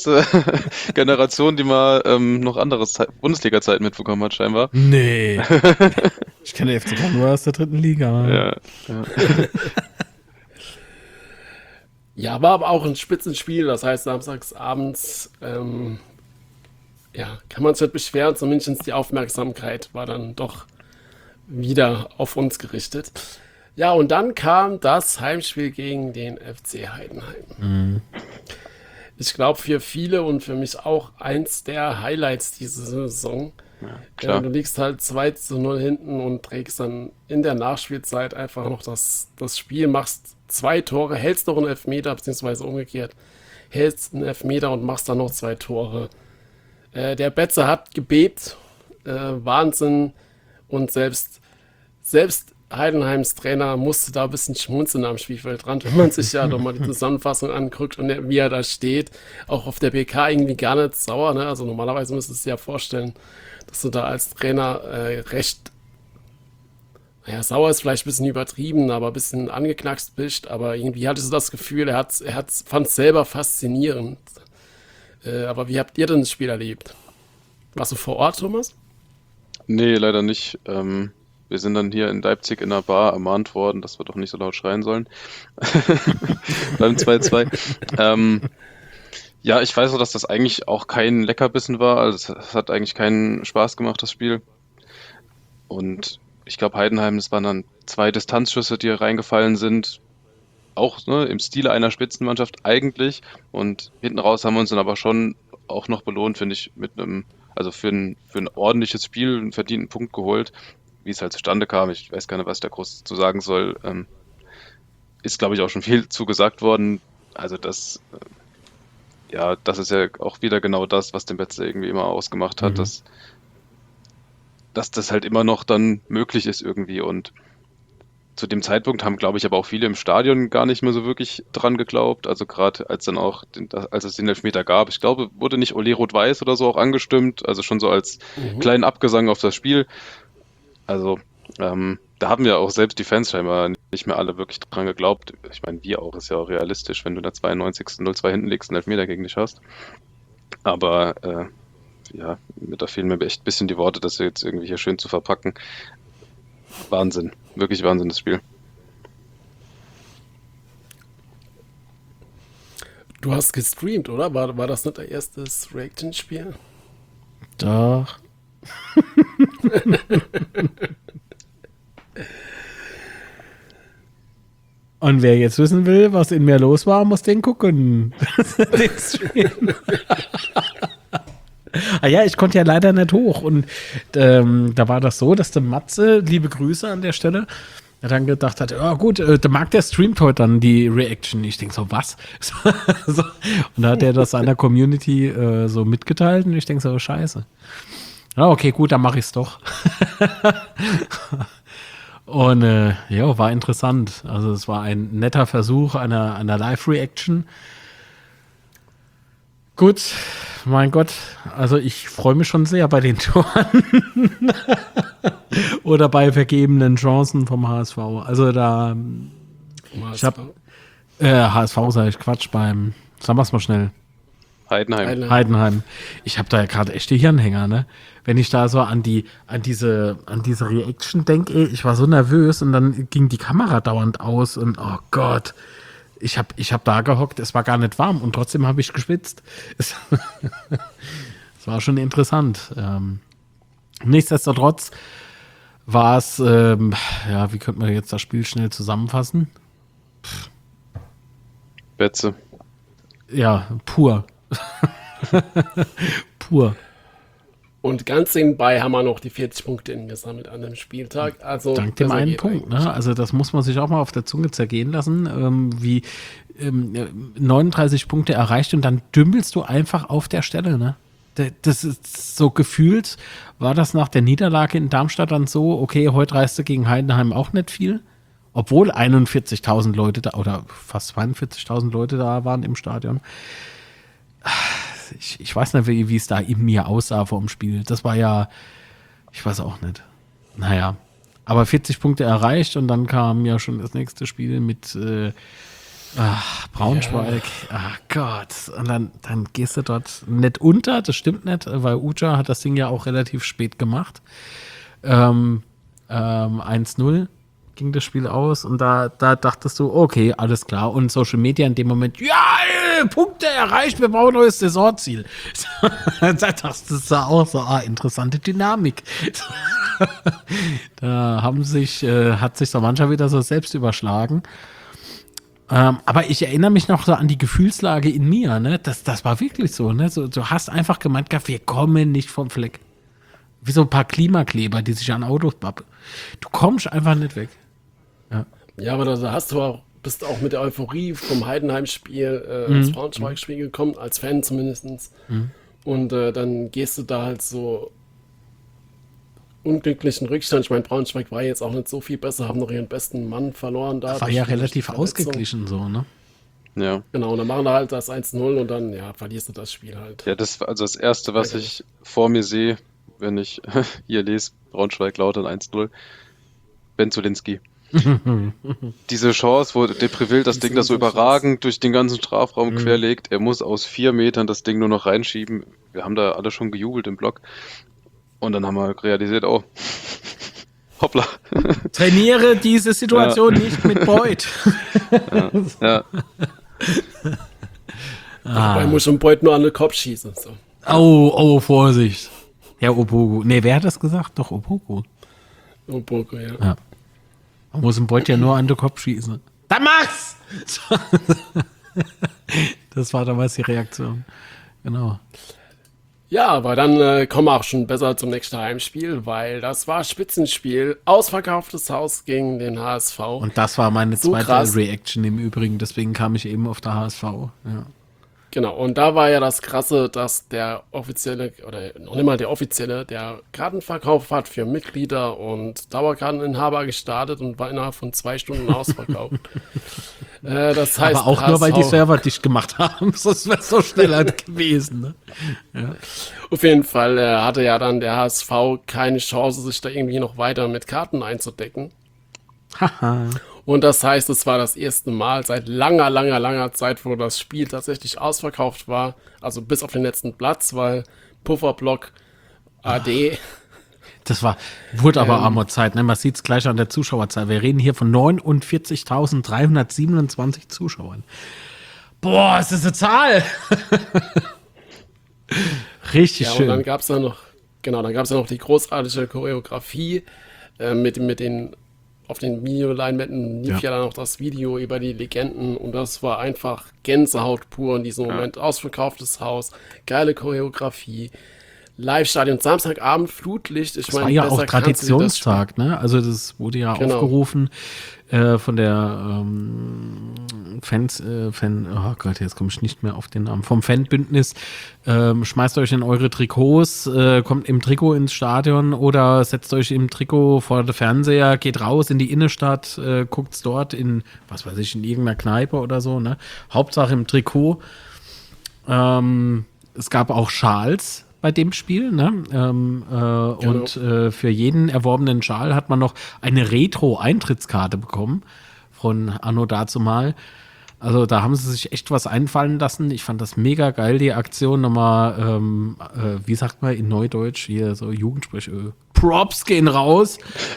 Generation, die mal noch andere Bundesliga-Zeiten mitbekommen hat, scheinbar. Nee. Ich kenne den FCK nur aus der 3. Liga. Ja. Ja, war aber auch ein Spitzenspiel, das heißt samstags abends, ja, kann man sich nicht beschweren, zumindest die Aufmerksamkeit war dann doch wieder auf uns gerichtet. Ja, und dann kam das Heimspiel gegen den FC Heidenheim. Ich glaube, für viele und für mich auch eins der Highlights dieser Saison. Klar. Du liegst halt 2-0 hinten und trägst dann in der Nachspielzeit einfach noch das Spiel, machst 2 Tore, hältst noch einen Elfmeter, beziehungsweise umgekehrt, hältst einen Elfmeter und machst dann noch 2 Tore. Der Betze hat gebebt, Wahnsinn, und selbst Heidenheims Trainer musste da ein bisschen schmunzeln am Spielfeldrand, wenn man sich ja doch mal die Zusammenfassung anguckt und wie er da steht, auch auf der PK irgendwie gar nicht sauer, ne? Also normalerweise müsstest du dir ja vorstellen, dass du da als Trainer recht, naja, sauer ist vielleicht ein bisschen übertrieben, aber ein bisschen angeknackst bist, aber irgendwie hattest du das Gefühl, fand es selber faszinierend. Aber wie habt ihr denn das Spiel erlebt? Warst du vor Ort, Thomas? Nee, leider nicht. Wir sind dann hier in Leipzig in einer Bar ermahnt worden, dass wir doch nicht so laut schreien sollen. Beim 2-2. Ja, ich weiß auch, dass das eigentlich auch kein Leckerbissen war. Also es hat eigentlich keinen Spaß gemacht, das Spiel. Und ich glaube, Heidenheim, das waren dann 2 Distanzschüsse, die reingefallen sind. Auch, ne, im Stile einer Spitzenmannschaft eigentlich. Und hinten raus haben wir uns dann aber schon auch noch belohnt, finde ich, mit einem, also für ein ordentliches Spiel einen verdienten Punkt geholt. Wie es halt zustande kam, ich weiß gar nicht, was ich da groß zu sagen soll, ist, glaube ich, auch schon viel zugesagt worden. Also das ist ja auch wieder genau das, was den Betze irgendwie immer ausgemacht hat, dass das halt immer noch dann möglich ist irgendwie. Und zu dem Zeitpunkt haben, glaube ich, aber auch viele im Stadion gar nicht mehr so wirklich dran geglaubt. Also gerade als es den Elfmeter gab, ich glaube, wurde nicht Ole Rot-Weiß oder so auch angestimmt, also schon so als kleinen Abgesang auf das Spiel. Also da haben ja auch selbst die Fans scheinbar nicht mehr alle wirklich dran geglaubt. Ich meine, wir auch, ist ja auch realistisch, wenn du in der 92. 0-2 hinten liegst und einen Elfmeter gegen dich hast. Aber ja, da fehlen mir echt ein bisschen die Worte, das jetzt irgendwie hier schön zu verpacken. Wahnsinn, wirklich Wahnsinn, das Spiel. Du hast gestreamt, oder? War das nicht dein erstes Reaction-Spiel? Doch. Und wer jetzt wissen will, was in mir los war, muss den gucken. Den Stream. Ja, ich konnte ja leider nicht hoch. Und da war das so, dass der Matze, liebe Grüße an der Stelle, dann gedacht hat, ja gut, der Marc, der streamt heute dann die Reaction. Ich denke so, was? So. Und da hat er das seiner Community so mitgeteilt und ich denke so, scheiße. Ja, okay, gut, dann mache ich es doch. Und ja, war interessant. Also es war ein netter Versuch einer Live-Reaction. Gut, mein Gott, also ich freue mich schon sehr bei den Toren. Oder bei vergebenen Chancen vom HSV. Also da, ich habe HSV, sage ich, Quatsch, sagen wir es mal schnell. Heidenheim. Ich habe da ja gerade echte Hirnhänger, ne? Wenn ich da so an diese Reaction denke, ich war so nervös und dann ging die Kamera dauernd aus und oh Gott, ich hab da gehockt, es war gar nicht warm und trotzdem habe ich geschwitzt. Es war schon interessant. Nichtsdestotrotz war es, ja, wie könnte man jetzt das Spiel schnell zusammenfassen? Betze. Ja, pur. Pur. Und ganz nebenbei haben wir noch die 40 Punkte gesammelt an dem Spieltag. Also, dank dem einen Punkt, ne? Also das muss man sich auch mal auf der Zunge zergehen lassen, wie 39 Punkte erreicht und dann dümpelst du einfach auf der Stelle, ne? Das ist so gefühlt, war das nach der Niederlage in Darmstadt dann so, okay, heute reiste gegen Heidenheim auch nicht viel, obwohl 41.000 Leute da oder fast 42.000 Leute da waren im Stadion. Ich weiß nicht, wie es da in mir aussah vor dem Spiel. Das war ja, ich weiß auch nicht. Naja, aber 40 Punkte erreicht und dann kam ja schon das nächste Spiel mit Braunschweig. Ach Gott. Und dann gehst du dort nicht unter, das stimmt nicht, weil Uja hat das Ding ja auch relativ spät gemacht. 1-0 ging das Spiel aus und da dachtest du, okay, alles klar. Und Social Media in dem Moment, ja, Punkte erreicht, wir brauchen ein neues Saisonziel. Da dachtest du auch so, interessante Dynamik. Da hat sich so mancher wieder so selbst überschlagen. Aber ich erinnere mich noch so an die Gefühlslage in mir, ne? Das war wirklich so, ne? So, du hast einfach gemeint, wir kommen nicht vom Fleck. Wie so ein paar Klimakleber, die sich an Autos bappen. Du kommst einfach nicht weg. Ja, aber da bist auch mit der Euphorie vom Heidenheim-Spiel ins Braunschweig-Spiel gekommen, als Fan zumindest. Und dann gehst du da halt so unglücklichen Rückstand. Ich meine, Braunschweig war jetzt auch nicht so viel besser, haben noch ihren besten Mann verloren da. Das war ja relativ ausgeglichen so, ne? Ja. Genau, und dann machen wir halt das 1-0 und dann, verlierst du das Spiel halt. Ja, das war also das Erste, was ich vor mir sehe, wenn ich hier lese, Braunschweig Lautern 1-0, Ben Zulinski. Diese Chance, wo Depreville das Ding da so überragend durch den ganzen Strafraum querlegt, er muss aus 4 Metern das Ding nur noch reinschieben. Wir haben da alle schon gejubelt im Block. Und dann haben wir realisiert, hoppla. Trainiere diese Situation nicht mit Beuth. Ja. Dabei muss schon Beuth nur an den Kopf schießen. So. Oh, Vorsicht. Ja, Opoku. Nee, wer hat das gesagt? Doch, Opoku. Opoku, ja. Man muss einen Beuth ja nur an den Kopf schießen. Dann mach's! Das war damals die Reaktion. Genau. Ja, aber dann kommen wir auch schon besser zum nächsten Heimspiel, weil das war Spitzenspiel, ausverkauftes Haus gegen den HSV. Und das war meine So zweite krass. Reaction im Übrigen, deswegen kam ich eben auf der HSV. Ja. Genau, und da war ja das Krasse, dass der offizielle, oder noch nicht mal der offizielle, der Kartenverkauf hat für Mitglieder und Dauerkarteninhaber gestartet und war innerhalb von 2 Stunden ausverkauft. Das heißt, Aber auch nur, weil die HSV Server dicht gemacht haben, sonst wäre es so schneller gewesen. Ne? Ja. Auf jeden Fall hatte ja dann der HSV keine Chance, sich da irgendwie noch weiter mit Karten einzudecken. Haha. Und das heißt, es war das erste Mal seit langer Zeit, wo das Spiel tatsächlich ausverkauft war. Also bis auf den letzten Platz, weil Pufferblock AD. Das wurde aber armer Zeit. Ne? Man sieht es gleich an der Zuschauerzahl. Wir reden hier von 49.327 Zuschauern. Boah, ist das eine Zahl? Richtig Ja, schön. und dann gab es ja noch die großartige Choreografie mit den auf den Videoleinwänden lief ja dann auch das Video über die Legenden und das war einfach Gänsehaut pur in diesem Moment. Ausverkauftes Haus, geile Choreografie, Live-Stadion, Samstagabend, Flutlicht. Das war ja auch Traditionstag, ne? Also das wurde ja aufgerufen von der oh Gott, jetzt komme ich nicht mehr auf den Namen, vom Fanbündnis. Schmeißt euch in eure Trikots, kommt im Trikot ins Stadion oder setzt euch im Trikot vor den Fernseher, geht raus in die Innenstadt, guckt's dort in, was weiß ich, in irgendeiner Kneipe oder so, ne? Hauptsache im Trikot. Es gab auch Schals bei dem Spiel, ne? Und für jeden erworbenen Schal hat man noch eine Retro-Eintrittskarte bekommen von Anno dazumal. Also da haben sie sich echt was einfallen lassen. Ich fand das mega geil, die Aktion nochmal, wie sagt man in Neudeutsch, hier so Jugendsprech, Props gehen raus.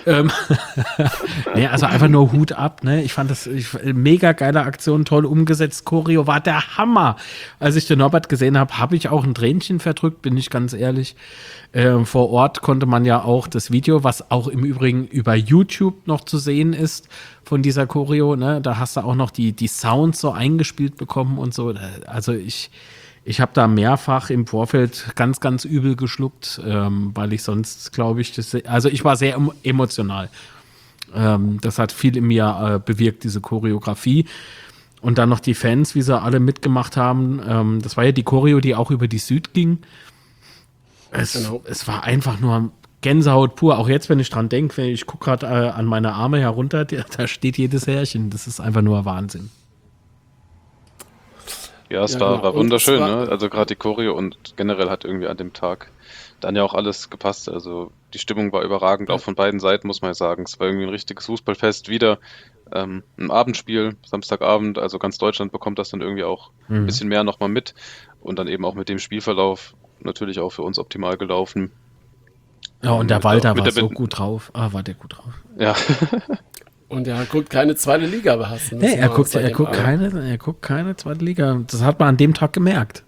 Nee, also einfach nur Hut ab, ne? Ich fand das mega geile Aktion, toll umgesetzt. Choreo war der Hammer. Als ich den Norbert gesehen habe, habe ich auch ein Tränchen verdrückt, bin ich ganz ehrlich. Vor Ort konnte man ja auch das Video, was auch im Übrigen über YouTube noch zu sehen ist, von dieser Choreo, ne? Da hast du auch noch die Sounds so eingespielt bekommen und so. Also ich habe da mehrfach im Vorfeld ganz, ganz übel geschluckt, weil ich sonst, glaube ich, also ich war sehr emotional. Das hat viel in mir bewirkt, diese Choreografie. Und dann noch die Fans, wie sie alle mitgemacht haben. Das war ja die Choreo, die auch über die Süd ging. Es war einfach nur Gänsehaut pur. Auch jetzt, wenn ich dran denke, ich gucke gerade an meine Arme herunter, da steht jedes Härchen. Das ist einfach nur Wahnsinn. Ja, es war wunderschön, ne? Also gerade die Choreo und generell hat irgendwie an dem Tag dann ja auch alles gepasst. Also die Stimmung war überragend, auch von beiden Seiten, muss man ja sagen. Es war irgendwie ein richtiges Fußballfest, wieder ein Abendspiel, Samstagabend, also ganz Deutschland bekommt das dann irgendwie auch ein bisschen mehr nochmal mit und dann eben auch mit dem Spielverlauf natürlich auch für uns optimal gelaufen. Ja, und der Walter mit war der so gut drauf. War der gut drauf. Ja, Und er guckt keine zweite Liga, aber hast du das Nee, er mal guckt seitdem an. er guckt keine zweite Liga. Das hat man an dem Tag gemerkt.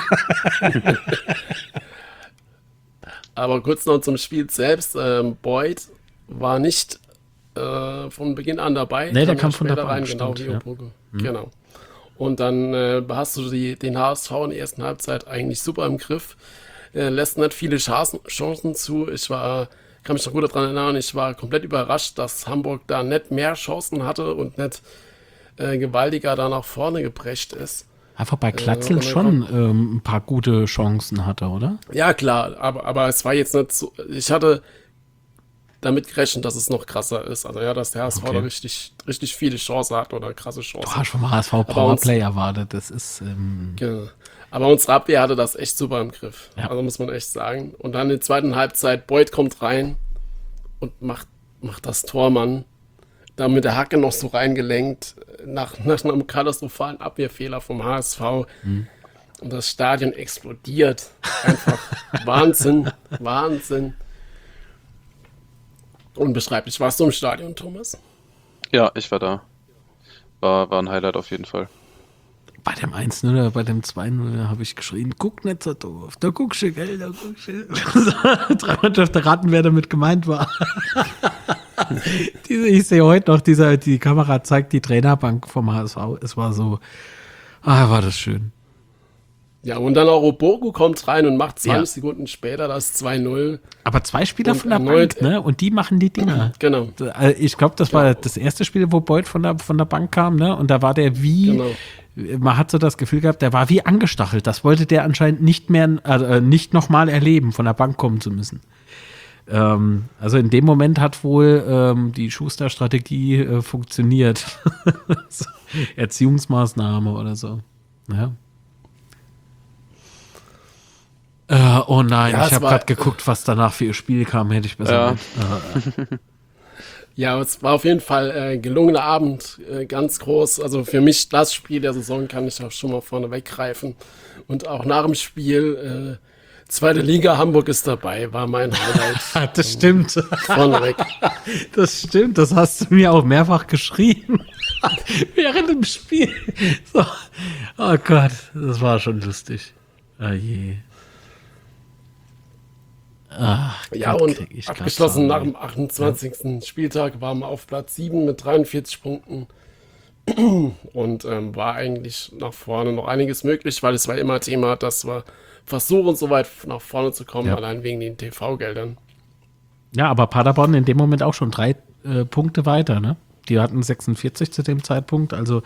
Aber kurz noch zum Spiel selbst. Boyd war nicht von Beginn an dabei. Nee, der ja kam von der später Bank, genau, stimmt, wie ja. Obrugge. Genau. Und dann hast du den HSV in der ersten Halbzeit eigentlich super im Griff. Lässt nicht viele Chancen zu. Kann mich noch gut daran erinnern, ich war komplett überrascht, dass Hamburg da nicht mehr Chancen hatte und nicht gewaltiger da nach vorne geprescht ist. Einfach bei Glatzel und dann schon ein paar gute Chancen hatte, oder? Ja, klar, aber es war jetzt nicht so. Ich hatte damit gerechnet, dass es noch krasser ist. Also ja, dass der HSV Okay. da richtig viele Chancen hat oder krasse Du Chancen. hast vom HSV Powerplay erwartet. Das ist Genau. Aber unsere Abwehr hatte das echt super im Griff. Ja. Also muss man echt sagen. Und dann in der zweiten Halbzeit, Boyd kommt rein und macht das Tor, Mann. Da mit der Hacke noch so reingelenkt, nach einem katastrophalen Abwehrfehler vom HSV. Und das Stadion explodiert. Einfach Wahnsinn, Wahnsinn. Unbeschreiblich. Warst du im Stadion, Thomas? ja, ich war da. War ein Highlight auf jeden Fall. bei dem 1-0 oder bei dem 2-0 habe ich geschrien, guck nicht so doof, da guckst du, gell, da guckst du. 3 Mannschaften raten, wer damit gemeint war. Ich sehe heute noch, die Kamera zeigt die Trainerbank vom HSV. Es war so, war das schön. Ja, und dann auch Obogu kommt rein und macht 20 Ja. Sekunden später das 2-0. Aber 2 Spieler Und von der erneut- Bank, ne? Und die machen die Dinger. Genau. Ich glaube, das war das erste Spiel, wo Boyd von der Bank kam, ne? Und da war der Genau. man hat so das Gefühl gehabt, der war wie angestachelt. Das wollte der anscheinend nicht mehr, nicht nochmal erleben, von der Bank kommen zu müssen. Also in dem Moment hat wohl die Schuster-Strategie funktioniert. So, Erziehungsmaßnahme oder so. Ja. Oh nein, Ja, ich es habe war- gerade geguckt, was danach für ihr Spiel kam, hätte ich besser Ja. mit. Ja, es war auf jeden Fall ein gelungener Abend, ganz groß. Also für mich das Spiel der Saison kann ich auch schon mal vorne weggreifen. Und auch nach dem Spiel, zweite Liga, Hamburg ist dabei, war mein Highlight Das stimmt. vorneweg. Das stimmt, das hast du mir auch mehrfach geschrieben. Während dem Spiel. So. Oh Gott, das war schon lustig. Oh je. Ach, Ja, Gott, und krieg ich grad abgeschlossen nach Zahnweh. dem 28. Spieltag waren wir auf Platz 7 mit 43 Punkten. Und war eigentlich nach vorne noch einiges möglich, weil es war immer Thema, dass wir versuchen, so weit nach vorne zu kommen, Ja. allein wegen den TV-Geldern. Ja, aber Paderborn in dem Moment auch schon 3 Punkte weiter, ne? Die hatten 46 zu dem Zeitpunkt, also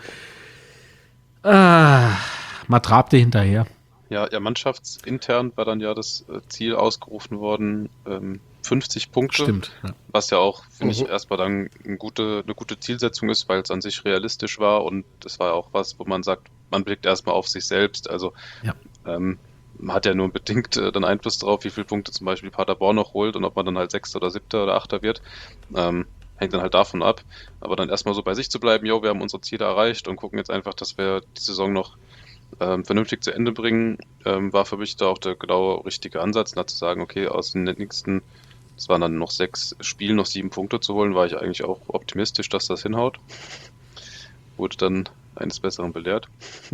man trabte hinterher. Ja, mannschaftsintern war dann ja das Ziel ausgerufen worden, 50 Punkte. Stimmt. Ja. Was ja auch, finde ich, erstmal dann eine gute Zielsetzung ist, weil es an sich realistisch war und das war ja auch was, wo man sagt, man blickt erstmal auf sich selbst. Also Ja. man hat ja nur bedingt dann Einfluss darauf, wie viele Punkte zum Beispiel Paderborn noch holt und ob man dann halt Sechster oder Siebter oder Achter wird. Hängt dann halt davon ab. Aber dann erstmal so bei sich zu bleiben, jo, wir haben unsere Ziele erreicht und gucken jetzt einfach, dass wir die Saison noch vernünftig zu Ende bringen, war für mich da auch der genau richtige Ansatz, da zu sagen, okay, aus den nächsten, das waren dann noch 6 Spielen, noch 7 Punkte zu holen, war ich eigentlich auch optimistisch, dass das hinhaut. Wurde dann eines Besseren belehrt.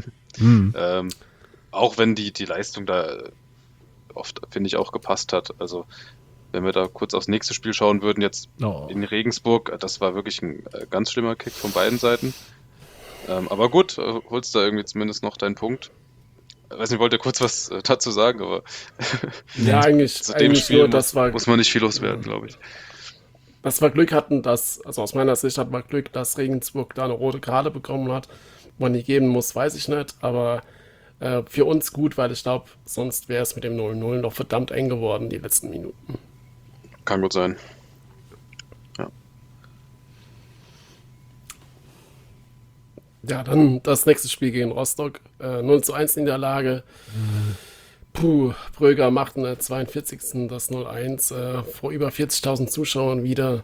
Auch wenn die Leistung da oft, finde ich, auch gepasst hat. Also wenn wir da kurz aufs nächste Spiel schauen würden, jetzt Oh. in Regensburg, das war wirklich ein ganz schlimmer Kick von beiden Seiten. Aber gut, holst da irgendwie zumindest noch deinen Punkt. Ich weiß nicht, wollt ihr kurz was dazu sagen, aber Ja, eigentlich, zu dem eigentlich Spiel nur, das war, muss man nicht viel loswerden, glaube ich. dass wir Glück hatten, also aus meiner Sicht hat man Glück, dass Regensburg da eine rote Karte bekommen hat. Wann die geben muss, weiß ich nicht, aber für uns gut, weil ich glaube, sonst wäre es mit dem 0-0 noch verdammt eng geworden, die letzten Minuten. Kann gut sein. Ja, dann das nächste Spiel gegen Rostock, 0-1 Niederlage. Bröger macht in der 42. das 0-1 vor über 40.000 Zuschauern wieder.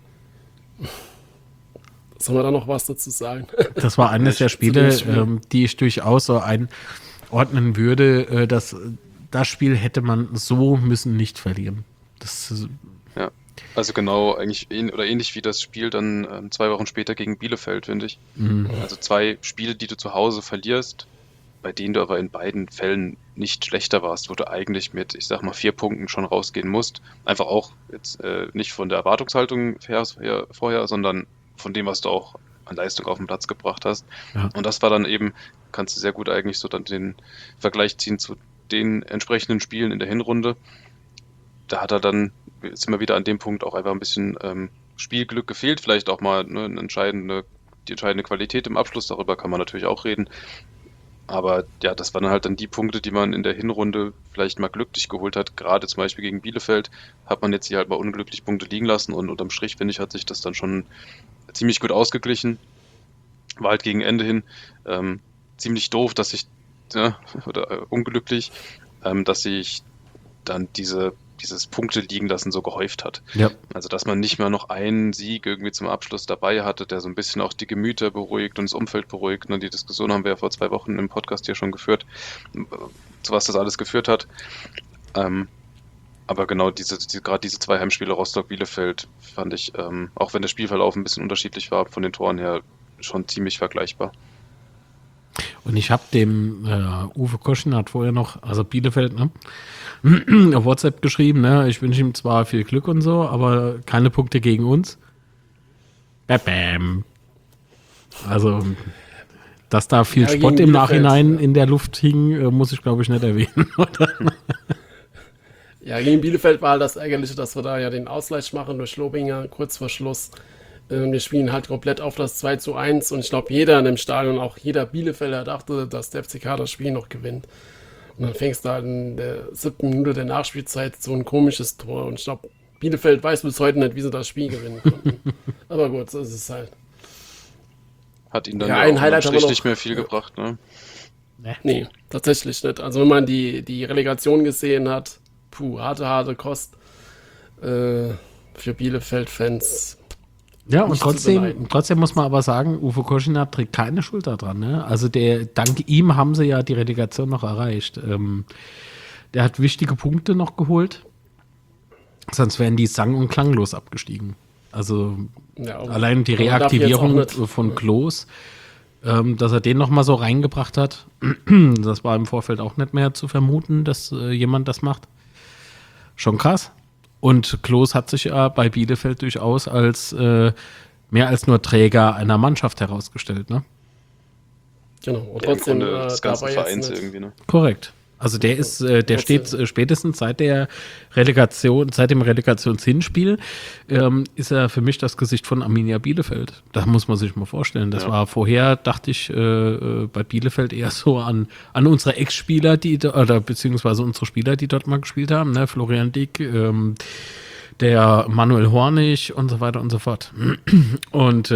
Sollen wir da noch was dazu sagen? Das war eines der Zu Spiele, dem Spiel. die ich durchaus so einordnen würde, dass das Spiel hätte man so müssen nicht verlieren. Das Ja. Also genau, eigentlich oder ähnlich wie das Spiel dann 2 Wochen später gegen Bielefeld, finde ich. Also 2 Spiele, die du zu Hause verlierst, bei denen du aber in beiden Fällen nicht schlechter warst, wo du eigentlich mit, ich sag mal, 4 Punkten schon rausgehen musst. Einfach auch jetzt nicht von der Erwartungshaltung vorher, sondern von dem, was du auch an Leistung auf den Platz gebracht hast. Ja. Und das war dann eben, kannst du sehr gut eigentlich so dann den Vergleich ziehen zu den entsprechenden Spielen in der Hinrunde. Da hat er dann, ist immer wieder an dem Punkt auch einfach ein bisschen Spielglück gefehlt, vielleicht auch mal ne, die entscheidende Qualität im Abschluss, darüber kann man natürlich auch reden. Aber ja, das waren halt dann die Punkte, die man in der Hinrunde vielleicht mal glücklich geholt hat. Gerade zum Beispiel gegen Bielefeld hat man jetzt hier halt mal unglücklich Punkte liegen lassen und unterm Strich, finde ich, hat sich das dann schon ziemlich gut ausgeglichen. War halt gegen Ende hin ziemlich doof, dass ich, oder unglücklich, dass sich dann dieses Punkte liegen lassen so gehäuft hat. Ja. Also, dass man nicht mal noch einen Sieg irgendwie zum Abschluss dabei hatte, der so ein bisschen auch die Gemüter beruhigt und das Umfeld beruhigt. Ne? Die Diskussion haben wir ja vor 2 Wochen im Podcast hier schon geführt, zu was das alles geführt hat. Aber genau gerade diese 2 Heimspiele Rostock-Bielefeld fand ich, auch wenn der Spielverlauf ein bisschen unterschiedlich war, von den Toren her schon ziemlich vergleichbar. Und ich habe dem Uwe Koschin hat vorher noch, also Bielefeld, ne, auf WhatsApp geschrieben, ne, ich wünsche ihm zwar viel Glück und so, aber keine Punkte gegen uns. Bam. Also, dass da viel Ja, Spott gegen im Bielefeld, Nachhinein ja. in der Luft hing, muss ich glaube ich nicht erwähnen, oder? Ja, gegen Bielefeld war halt das Ärgerliche, dass wir da ja den Ausgleich machen durch Lobinger kurz vor Schluss. Wir spielen halt komplett auf das 2:1 und ich glaube, jeder in dem Stadion, auch jeder Bielefelder, dachte, dass der FCK das Spiel noch gewinnt. Und dann fängst du halt in der 7. Minute der Nachspielzeit so ein komisches Tor und ich glaube, Bielefeld weiß bis heute nicht, wie sie das Spiel gewinnen konnten. Aber gut, so ist es halt. Hat ihn dann Ja, ja, ein auch Highlight unterm haben wir Strich noch. nicht mehr viel gebracht. Ne? Nee, tatsächlich nicht. Also wenn man die Relegation gesehen hat, harte Kost für Bielefeld-Fans. Ja, und Nicht zu beneiden. trotzdem muss man aber sagen, Uwe Koschina trägt keine Schuld daran. Ne? Also dank ihm haben sie ja die Relegation noch erreicht. Der hat wichtige Punkte noch geholt, sonst wären die sang- und klanglos abgestiegen. Also Ja, aber- allein die aber darf jetzt auch Reaktivierung nicht- von Klos, dass er den noch mal so reingebracht hat, das war im Vorfeld auch nicht mehr zu vermuten, dass jemand das macht. Schon krass. Und Klos hat sich ja bei Bielefeld durchaus als mehr als nur Träger einer Mannschaft herausgestellt, ne? Genau, und Ja, im trotzdem Grunde des ganzen dabei Vereins jetzt nicht. irgendwie. Ne? Korrekt. Also der ist, der Trotzdem. steht spätestens seit dem Relegationshinspiel, ist er für mich das Gesicht von Arminia Bielefeld. Das muss man sich mal vorstellen. Das Ja. war vorher, dachte ich, bei Bielefeld eher so an unsere Ex-Spieler, oder beziehungsweise unsere Spieler, die dort mal gespielt haben, ne? Florian Dick, der Manuel Hornig und so weiter und so fort. Und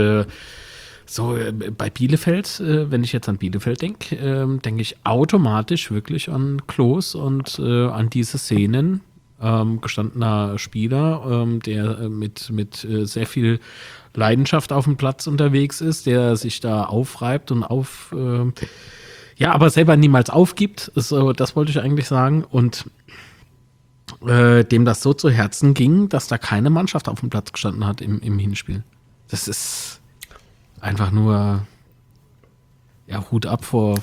bei Bielefeld, wenn ich jetzt an Bielefeld denke, denke ich automatisch wirklich an Klos und an diese Szenen. Gestandener Spieler, der mit sehr viel Leidenschaft auf dem Platz unterwegs ist, der sich da aufreibt und aber selber niemals aufgibt. So, das wollte ich eigentlich sagen. Und dem das so zu Herzen ging, dass da keine Mannschaft auf dem Platz gestanden hat im Hinspiel. Das ist einfach nur Hut ab vor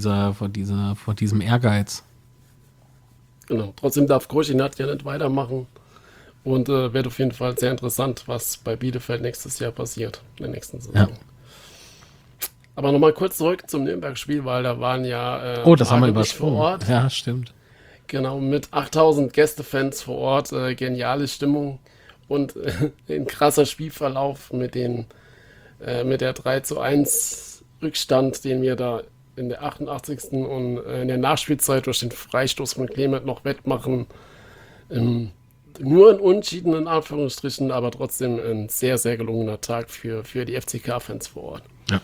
diesem Ehrgeiz. Genau, trotzdem darf Koschinat ja nicht weitermachen und wird auf jeden Fall sehr interessant, was bei Bielefeld nächstes Jahr passiert, in der nächsten Saison. Ja. Aber nochmal kurz zurück zum Nürnberg-Spiel, weil da waren ja Das haben wir Marc und ich vor übersprungen. Ort. Ja, stimmt. Genau, mit 8000 Gästefans vor Ort, geniale Stimmung und ein krasser Spielverlauf mit der 3:1 Rückstand, den wir da in der 88. und in der Nachspielzeit durch den Freistoß von Clement noch wettmachen. Nur ein Unentschieden in Anführungsstrichen, aber trotzdem ein sehr, sehr gelungener Tag für die FCK-Fans vor Ort. Ja.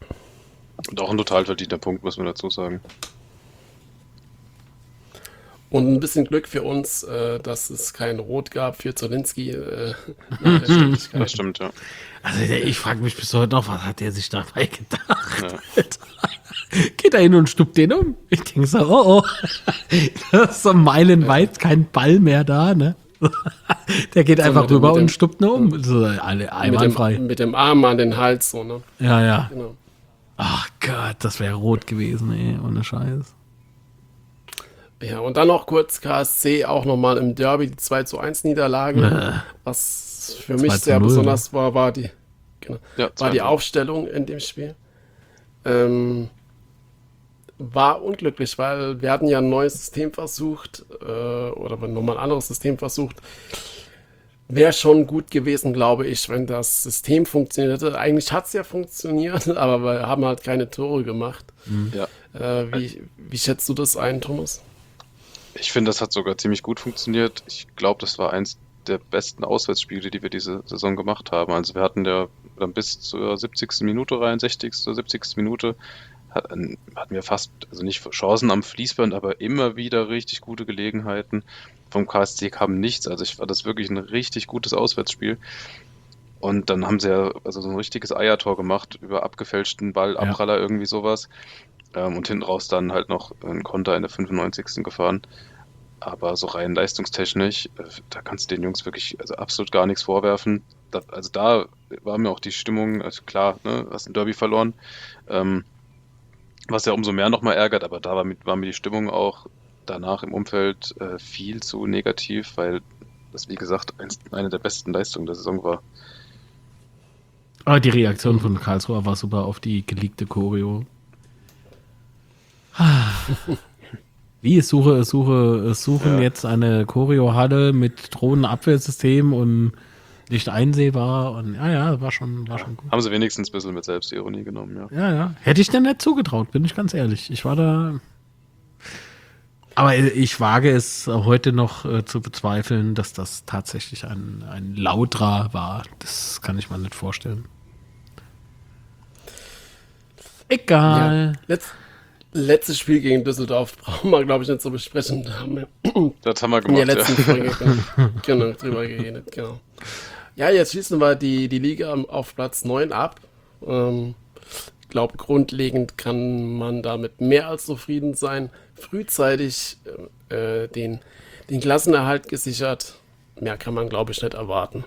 Und auch ein total verdienter Punkt, muss man dazu sagen. Und ein bisschen Glück für uns, dass es kein Rot gab für Zolinski nach der Schwierigkeit. Das stimmt, ja. Also ich frage mich bis heute noch, was hat der sich dabei gedacht? Ja. Geht er hin und stuppt den um. Ich denke so, oh. Das ist so meilenweit kein Ball mehr da, ne? Der geht einfach mit dem- rüber mit dem- und stuppt nur um. So, alle einwandfrei. Mit dem Arm an den Hals, so, ne? Ja. Genau. Ach Gott, das wäre rot gewesen, ey, ohne Scheiß. Ja, und dann noch kurz KSC, auch nochmal im Derby, die 2:1 Niederlage. Was für mich 2:0, sehr besonders war die, genau, Ja, war die 2:0. Aufstellung in dem Spiel. War unglücklich, weil wir hatten ja ein neues System versucht, oder nochmal ein anderes System versucht. Wäre schon gut gewesen, glaube ich, wenn das System funktioniert hätte. Eigentlich hat es ja funktioniert, aber wir haben halt keine Tore gemacht. Ja. Wie schätzt du das ein, Thomas? Ich finde, das hat sogar ziemlich gut funktioniert. Ich glaube, das war eins der besten Auswärtsspiele, die wir diese Saison gemacht haben. Also wir hatten ja dann bis zur 70. Minute rein, 60. 70. Minute, hatten wir fast, also nicht Chancen am Fließband, aber immer wieder richtig gute Gelegenheiten. Vom KSC kam nichts. Also ich war das wirklich ein richtig gutes Auswärtsspiel. Und dann haben sie ja also so ein richtiges Eiertor gemacht über abgefälschten Ball, Abpraller, irgendwie sowas. Und hinten raus dann halt noch einen Konter in der 95. gefahren. Aber so rein leistungstechnisch, da kannst du den Jungs wirklich also absolut gar nichts vorwerfen. Also da war mir auch die Stimmung, also klar, ne, hast ein Derby verloren, was ja umso mehr nochmal ärgert, aber da war mir die Stimmung auch danach im Umfeld viel zu negativ, weil das, wie gesagt, eine der besten Leistungen der Saison war. Aber die Reaktion von Karlsruhe war super auf die geleakte Choreo. Wie, es suchen jetzt eine Choreo-Halle mit Drohnenabwehrsystem und nicht einsehbar und ja, war schon gut. Haben sie wenigstens ein bisschen mit Selbstironie genommen, ja. Ja. Hätte ich dir nicht zugetraut, bin ich ganz ehrlich. Ich war da. Aber ich wage es heute noch zu bezweifeln, dass das tatsächlich ein Lautra war. Das kann ich mir nicht vorstellen. Egal. Ja. Letztes Spiel gegen Düsseldorf brauchen wir, glaube ich, nicht zu besprechen. Da haben wir Das haben wir in der gemacht, letzten ja. Folge genau, drüber geredet. Genau. Ja, jetzt schließen wir die Liga auf Platz 9 ab. Ich glaube, grundlegend kann man damit mehr als zufrieden sein. Frühzeitig den Klassenerhalt gesichert. Mehr kann man, glaube ich, nicht erwarten.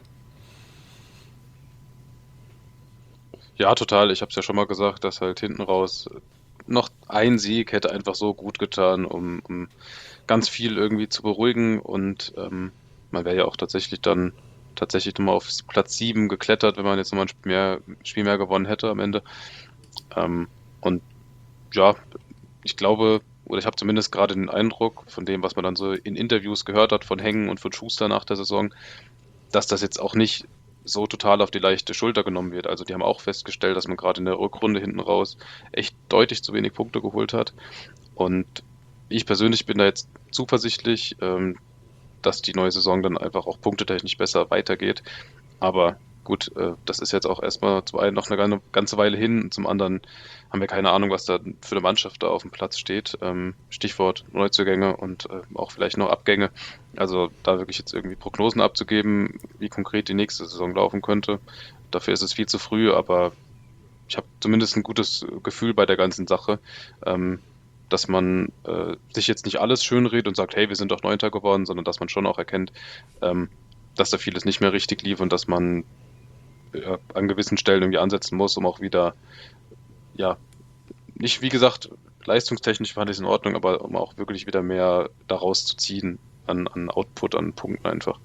Ja, total. Ich habe es ja schon mal gesagt, dass halt hinten raus noch ein Sieg hätte einfach so gut getan, um ganz viel irgendwie zu beruhigen und man wäre ja auch tatsächlich nochmal auf Platz 7 geklettert, wenn man jetzt nochmal ein Spiel mehr gewonnen hätte am Ende. Und ja, ich glaube, oder ich habe zumindest gerade den Eindruck von dem, was man dann so in Interviews gehört hat von Hengen und von Schuster nach der Saison, dass das jetzt auch nicht so total auf die leichte Schulter genommen wird. Also die haben auch festgestellt, dass man gerade in der Rückrunde hinten raus echt deutlich zu wenig Punkte geholt hat. Und ich persönlich bin da jetzt zuversichtlich, dass die neue Saison dann einfach auch punktetechnisch besser weitergeht. Aber gut, das ist jetzt auch erstmal zum einen noch eine ganze Weile hin und zum anderen haben wir keine Ahnung, was da für eine Mannschaft da auf dem Platz steht. Stichwort Neuzugänge und auch vielleicht noch Abgänge. Also da wirklich jetzt irgendwie Prognosen abzugeben, wie konkret die nächste Saison laufen könnte, dafür ist es viel zu früh, aber ich habe zumindest ein gutes Gefühl bei der ganzen Sache, dass man sich jetzt nicht alles schönredet und sagt, hey, wir sind doch Neunter geworden, sondern dass man schon auch erkennt, dass da vieles nicht mehr richtig lief und dass man an gewissen Stellen irgendwie ansetzen muss, um auch wieder, ja, nicht, wie gesagt, leistungstechnisch fand ich es in Ordnung, aber um auch wirklich wieder mehr daraus zu ziehen an Output, an Punkten einfach.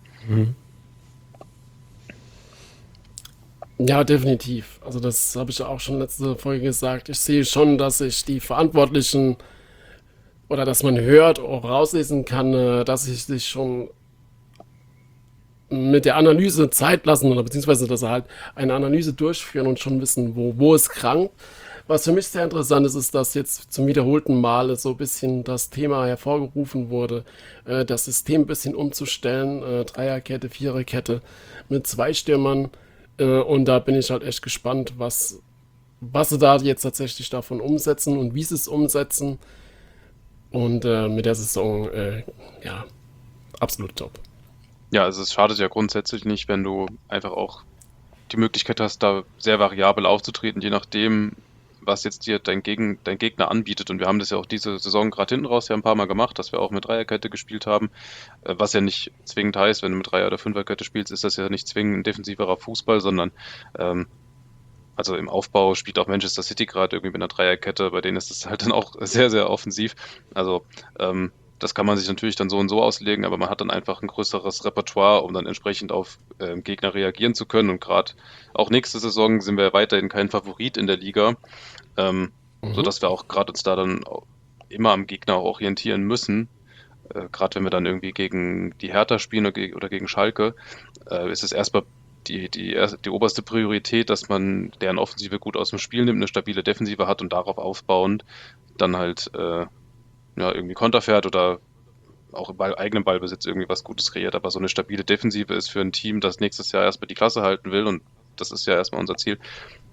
Ja, definitiv. Also das habe ich ja auch schon letzte Folge gesagt. Ich sehe schon, dass sich die Verantwortlichen oder dass man hört, auch rauslesen kann, dass sie sich schon mit der Analyse Zeit lassen oder beziehungsweise, dass sie halt eine Analyse durchführen und schon wissen, wo es krankt. Was für mich sehr interessant ist, ist, dass jetzt zum wiederholten Male so ein bisschen das Thema hervorgerufen wurde, das System ein bisschen umzustellen, Dreierkette, Viererkette mit 2 Stürmern. Und da bin ich halt echt gespannt, was sie da jetzt tatsächlich davon umsetzen und wie sie es umsetzen. Und mit der Saison, ja, absolut top. Ja, also es schadet ja grundsätzlich nicht, wenn du einfach auch die Möglichkeit hast, da sehr variabel aufzutreten, je nachdem, was jetzt dir dein Gegner anbietet. Und wir haben das ja auch diese Saison gerade hinten raus ja ein paar Mal gemacht, dass wir auch mit Dreierkette gespielt haben, was ja nicht zwingend heißt, wenn du mit Dreier- oder Fünferkette spielst, ist das ja nicht zwingend ein defensiverer Fußball, sondern also im Aufbau spielt auch Manchester City gerade irgendwie mit einer Dreierkette, bei denen ist es halt dann auch sehr, sehr offensiv. Also das kann man sich natürlich dann so und so auslegen, aber man hat dann einfach ein größeres Repertoire, um dann entsprechend auf Gegner reagieren zu können. Und gerade auch nächste Saison sind wir weiterhin kein Favorit in der Liga, sodass wir auch gerade uns da dann immer am Gegner auch orientieren müssen. Gerade wenn wir dann irgendwie gegen die Hertha spielen oder gegen Schalke, ist es erstmal die oberste Priorität, dass man deren Offensive gut aus dem Spiel nimmt, eine stabile Defensive hat und darauf aufbauend dann halt ja, irgendwie Konter fährt oder auch im eigenen Ballbesitz irgendwie was Gutes kreiert. Aber so eine stabile Defensive ist für ein Team, das nächstes Jahr erstmal die Klasse halten will, und das ist ja erstmal unser Ziel,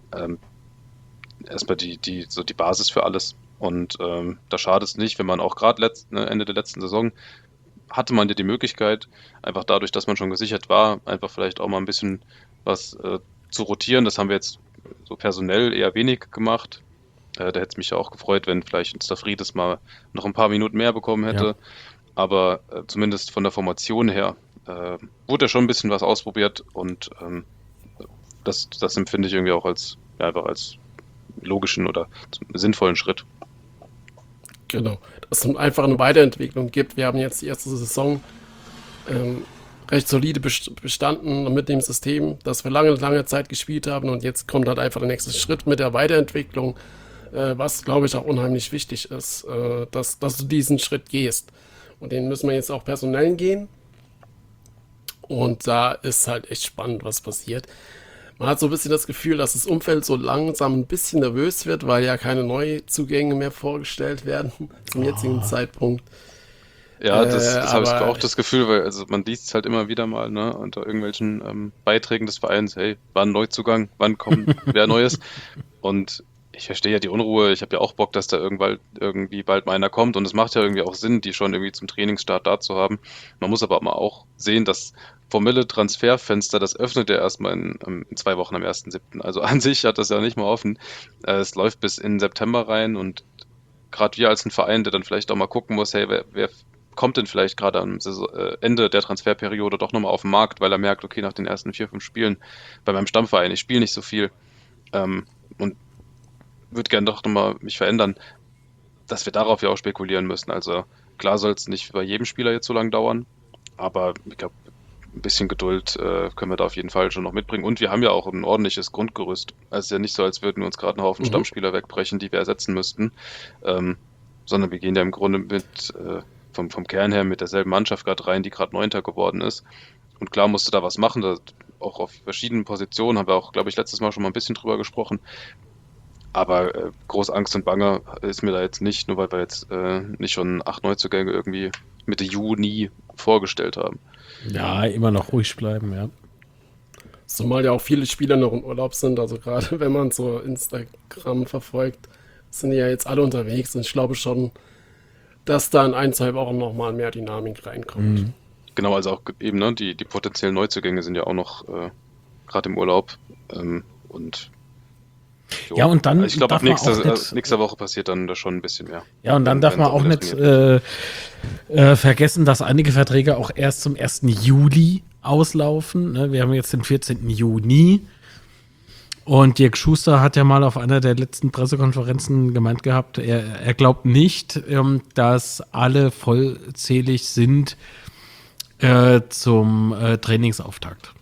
erstmal so die Basis für alles. Und da schadet es nicht, wenn man auch gerade Ende der letzten Saison hatte man ja die Möglichkeit, einfach dadurch, dass man schon gesichert war, einfach vielleicht auch mal ein bisschen was zu rotieren. Das haben wir jetzt so personell eher wenig gemacht. Da hätte es mich ja auch gefreut, wenn vielleicht uns der Friedes mal noch ein paar Minuten mehr bekommen hätte. Ja. Aber zumindest von der Formation her wurde ja schon ein bisschen was ausprobiert, und das empfinde ich irgendwie auch als, ja, einfach als logischen oder sinnvollen Schritt. Genau, dass es einfach eine Weiterentwicklung gibt. Wir haben jetzt die erste Saison recht solide bestanden mit dem System, das wir lange Zeit gespielt haben, und jetzt kommt halt einfach der nächste Schritt mit der Weiterentwicklung, was, glaube ich, auch unheimlich wichtig ist, dass du diesen Schritt gehst. Und den müssen wir jetzt auch personell gehen. Und da ist halt echt spannend, was passiert. Man hat so ein bisschen das Gefühl, dass das Umfeld so langsam ein bisschen nervös wird, weil ja keine Neuzugänge mehr vorgestellt werden zum jetzigen Zeitpunkt. Ja, das habe ich auch das Gefühl, weil also man liest es halt immer wieder mal, ne, unter irgendwelchen Beiträgen des Vereins, hey, wann Neuzugang, wann kommt wer Neues? Und ich verstehe ja die Unruhe, ich habe ja auch Bock, dass da irgendwie bald mal einer kommt, und es macht ja irgendwie auch Sinn, die schon irgendwie zum Trainingsstart da zu haben. Man muss aber auch sehen, dass formelle Transferfenster, das öffnet ja erstmal in 2 Wochen am 1.7. Also an sich hat das ja nicht mal offen. Es läuft bis in September rein, und gerade wir als ein Verein, der dann vielleicht auch mal gucken muss, hey, wer kommt denn vielleicht gerade am Ende der Transferperiode doch nochmal auf den Markt, weil er merkt, okay, nach den ersten 4, 5 Spielen bei meinem Stammverein, ich spiele nicht so viel und würde gerne doch nochmal mich verändern, dass wir darauf ja auch spekulieren müssen. Also klar soll es nicht bei jedem Spieler jetzt so lange dauern, aber ich glaube, ein bisschen Geduld können wir da auf jeden Fall schon noch mitbringen. Und wir haben ja auch ein ordentliches Grundgerüst. Also es ist ja nicht so, als würden wir uns gerade einen Haufen Stammspieler wegbrechen, die wir ersetzen müssten, sondern wir gehen ja im Grunde mit vom Kern her mit derselben Mannschaft gerade rein, die gerade 9. geworden ist. Und klar musste da was machen, auch auf verschiedenen Positionen, haben wir auch, glaube ich, letztes Mal schon mal ein bisschen drüber gesprochen. Aber groß Angst und Bange ist mir da jetzt nicht, nur weil wir jetzt nicht schon 8 Neuzugänge irgendwie Mitte Juni vorgestellt haben. Ja, immer noch ruhig bleiben, ja. Zumal ja auch viele Spieler noch im Urlaub sind, also gerade wenn man so Instagram verfolgt, sind die ja jetzt alle unterwegs, und ich glaube schon, dass da in 1,5 Wochen nochmal mehr Dynamik reinkommt. Mhm. Genau, also auch eben, ne, die potenziellen Neuzugänge sind ja auch noch gerade im Urlaub, und jo. Ja, und dann ich glaube, ab nächster Woche passiert dann da schon ein bisschen mehr. Ja, und dann darf man auch nicht vergessen, dass einige Verträge auch erst zum 1. Juli auslaufen. Ne? Wir haben jetzt den 14. Juni. Und Dirk Schuster hat ja mal auf einer der letzten Pressekonferenzen gemeint gehabt, er glaubt nicht, dass alle vollzählig sind zum Trainingsauftakt.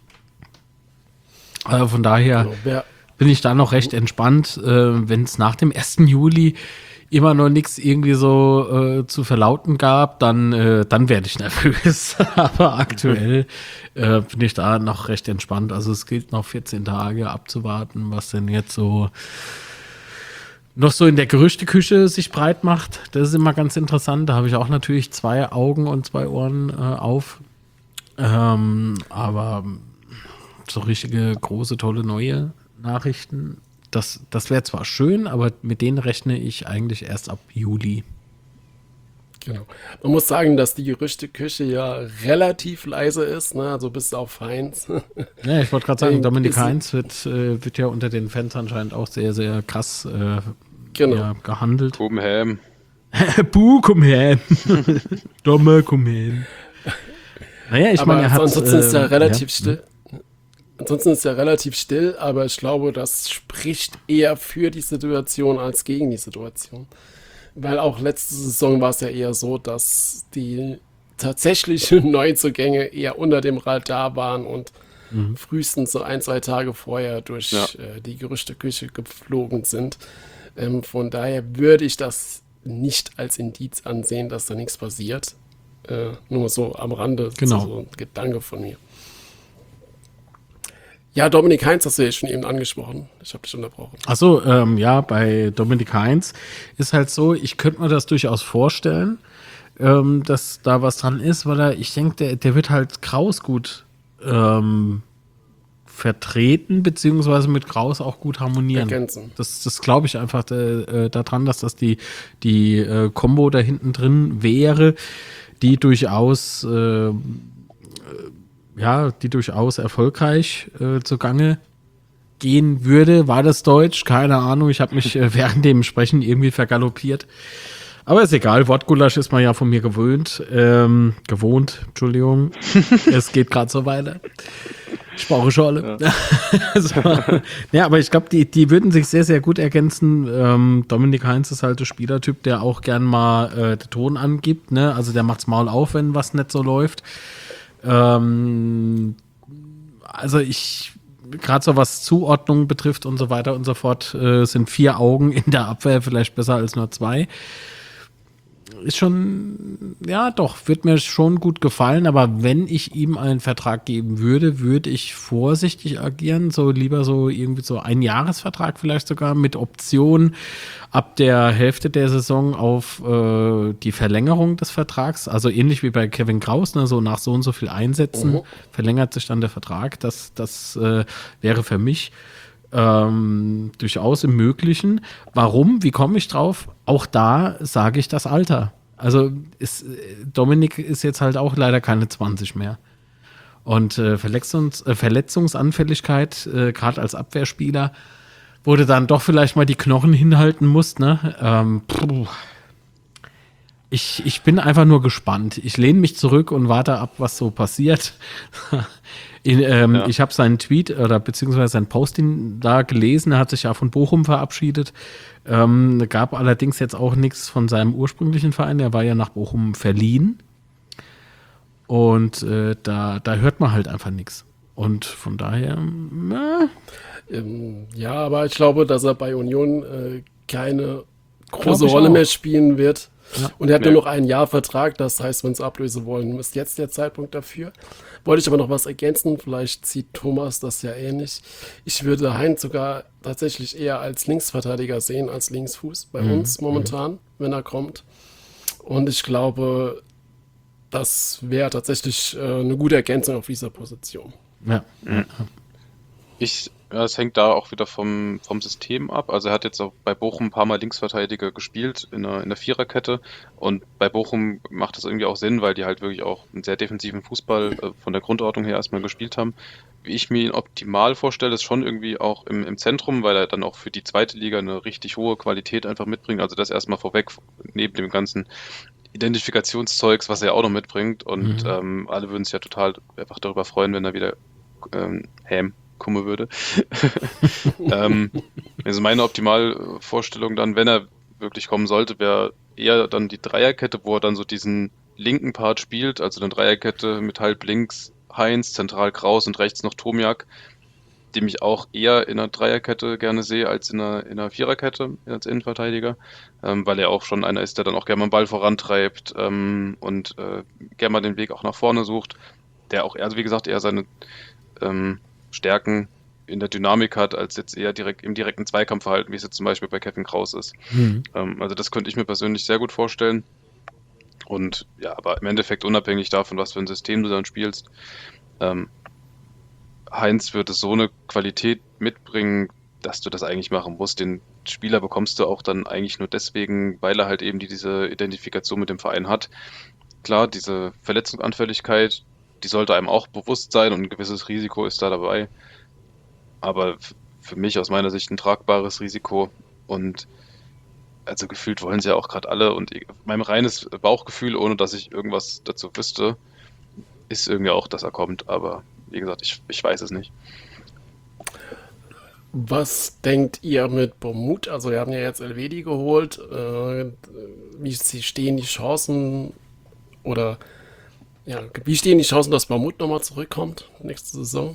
Von daher bin ich da noch recht entspannt. Wenn es nach dem 1. Juli immer noch nichts irgendwie so zu verlauten gab, dann werde ich nervös. Aber aktuell bin ich da noch recht entspannt. Also es gilt noch 14 Tage abzuwarten, was denn jetzt so noch so in der Gerüchteküche sich breit macht. Das ist immer ganz interessant. Da habe ich auch natürlich 2 Augen und 2 Ohren auf. Aber so richtige große, tolle neue Nachrichten, das wäre zwar schön, aber mit denen rechne ich eigentlich erst ab Juli. Genau. Man muss sagen, dass die Gerüchteküche ja relativ leise ist, ne? Also bis auf Heinz. Ja, ich wollte gerade sagen, Dominik Ist- Heinz wird ja unter den Fans anscheinend auch sehr, sehr krass Genau. ja, gehandelt. Bobenham. Buh, komm her. Domme, komm her. Naja, ich Aber meine, er hat... ansonsten ist er relativ ja. still. Ansonsten ist er relativ still, aber ich glaube, das spricht eher für die Situation als gegen die Situation. Weil auch letzte Saison war es ja eher so, dass die tatsächlichen Neuzugänge eher unter dem Radar waren und frühestens so 1, 2 Tage vorher durch Ja. die Gerüchteküche geflogen sind. Von daher würde ich das nicht als Indiz ansehen, dass da nichts passiert. Nur so am Rande, Genau. so ein Gedanke von mir. Ja, Dominik Heinz hast du ja schon eben angesprochen. Ich habe dich unterbrochen. Achso, ja, bei Dominik Heinz ist halt so, ich könnte mir das durchaus vorstellen, dass da was dran ist, weil ich denke, der wird halt Kraus gut vertreten, beziehungsweise mit Kraus auch gut harmonieren. Ergänzen. Das glaube ich einfach daran, dass das die Kombo da hinten drin wäre, die durchaus erfolgreich zugange gehen würde. War das Deutsch? Keine Ahnung. Ich habe mich während dem Sprechen irgendwie vergaloppiert. Aber ist egal. Wortgulasch ist man ja von mir gewohnt. Entschuldigung. Es geht gerade so weiter. Ich brauche Schorle. Ja. So. Ja, aber ich glaube, die würden sich sehr, sehr gut ergänzen. Dominik Heinz ist halt der Spielertyp, der auch gern mal den Ton angibt. Ne? Also der macht's Maul auf, wenn was nicht so läuft. Also gerade so was Zuordnung betrifft und so weiter und so fort, sind 4 Augen in der Abwehr vielleicht besser als nur 2. Ist schon, ja doch, wird mir schon gut gefallen, aber wenn ich ihm einen Vertrag geben würde, würde ich vorsichtig agieren, so lieber so irgendwie so ein Jahresvertrag vielleicht sogar mit Option ab der Hälfte der Saison auf die Verlängerung des Vertrags, also ähnlich wie bei Kevin Kraus, ne, so nach so und so viel Einsätzen verlängert sich dann der Vertrag, das wäre für mich durchaus im Möglichen. Warum? Wie komme ich drauf? Auch da sage ich das Alter. Also Dominik ist jetzt halt auch leider keine 20 mehr. Und Verletzungsanfälligkeit, gerade als Abwehrspieler, wo du dann doch vielleicht mal die Knochen hinhalten musst. Ne? Ich bin einfach nur gespannt. Ich lehne mich zurück und warte ab, was so passiert. Ich habe seinen Tweet oder beziehungsweise sein Posting da gelesen. Er hat sich ja von Bochum verabschiedet. Gab allerdings jetzt auch nichts von seinem ursprünglichen Verein. Er war ja nach Bochum verliehen. Und da hört man halt einfach nichts. Und von daher, Ja, aber ich glaube, dass er bei Union keine große Glaub ich Rolle auch. mehr spielen wird. Ja. Und er hat nur noch ein Jahr Vertrag. Das heißt, wenn sie ablösen wollen, ist jetzt der Zeitpunkt dafür. Wollte ich aber noch was ergänzen. Vielleicht sieht Thomas das ja ähnlich. Ich würde Heinz sogar tatsächlich eher als Linksverteidiger sehen, als Linksfuß bei uns momentan, wenn er kommt. Und ich glaube, das wäre tatsächlich eine gute Ergänzung auf dieser Position. ja. Es hängt da auch wieder vom System ab. Also er hat jetzt auch bei Bochum ein paar Mal Linksverteidiger gespielt in der Viererkette und bei Bochum macht das irgendwie auch Sinn, weil die halt wirklich auch einen sehr defensiven Fußball von der Grundordnung her erstmal gespielt haben. Wie ich mir ihn optimal vorstelle, ist schon irgendwie auch im Zentrum, weil er dann auch für die zweite Liga eine richtig hohe Qualität einfach mitbringt. Also das erstmal vorweg, neben dem ganzen Identifikationszeugs, was er auch noch mitbringt. Und alle würden sich ja total einfach darüber freuen, wenn er wieder kommen würde. Also meine Optimalvorstellung dann, wenn er wirklich kommen sollte, wäre eher dann die Dreierkette, wo er dann so diesen linken Part spielt, also eine Dreierkette mit halb links Heinz, zentral Kraus und rechts noch Tomiak, dem ich auch eher in einer Dreierkette gerne sehe als in einer Viererkette als Innenverteidiger, weil er auch schon einer ist, der dann auch gerne mal den Ball vorantreibt und gerne mal den Weg auch nach vorne sucht, der auch, also wie gesagt, eher seine Stärken in der Dynamik hat, als jetzt eher im direkten Zweikampfverhalten, wie es jetzt zum Beispiel bei Kevin Kraus ist. Also das könnte ich mir persönlich sehr gut vorstellen. Und ja, aber im Endeffekt unabhängig davon, was für ein System du dann spielst, Heinz würde so eine Qualität mitbringen, dass du das eigentlich machen musst. Den Spieler bekommst du auch dann eigentlich nur deswegen, weil er halt eben diese Identifikation mit dem Verein hat. Klar, diese Verletzungsanfälligkeit, die sollte einem auch bewusst sein und ein gewisses Risiko ist da dabei. Aber für mich aus meiner Sicht ein tragbares Risiko und also gefühlt wollen sie ja auch gerade alle und mein reines Bauchgefühl, ohne dass ich irgendwas dazu wüsste, ist irgendwie auch, dass er kommt. Aber wie gesagt, ich weiß es nicht. Was denkt ihr mit Bormut? Also wir haben ja jetzt Elvedi geholt. Wie stehen die Chancen oder ja, wie stehen die Chancen, dass Bormut nochmal zurückkommt nächste Saison?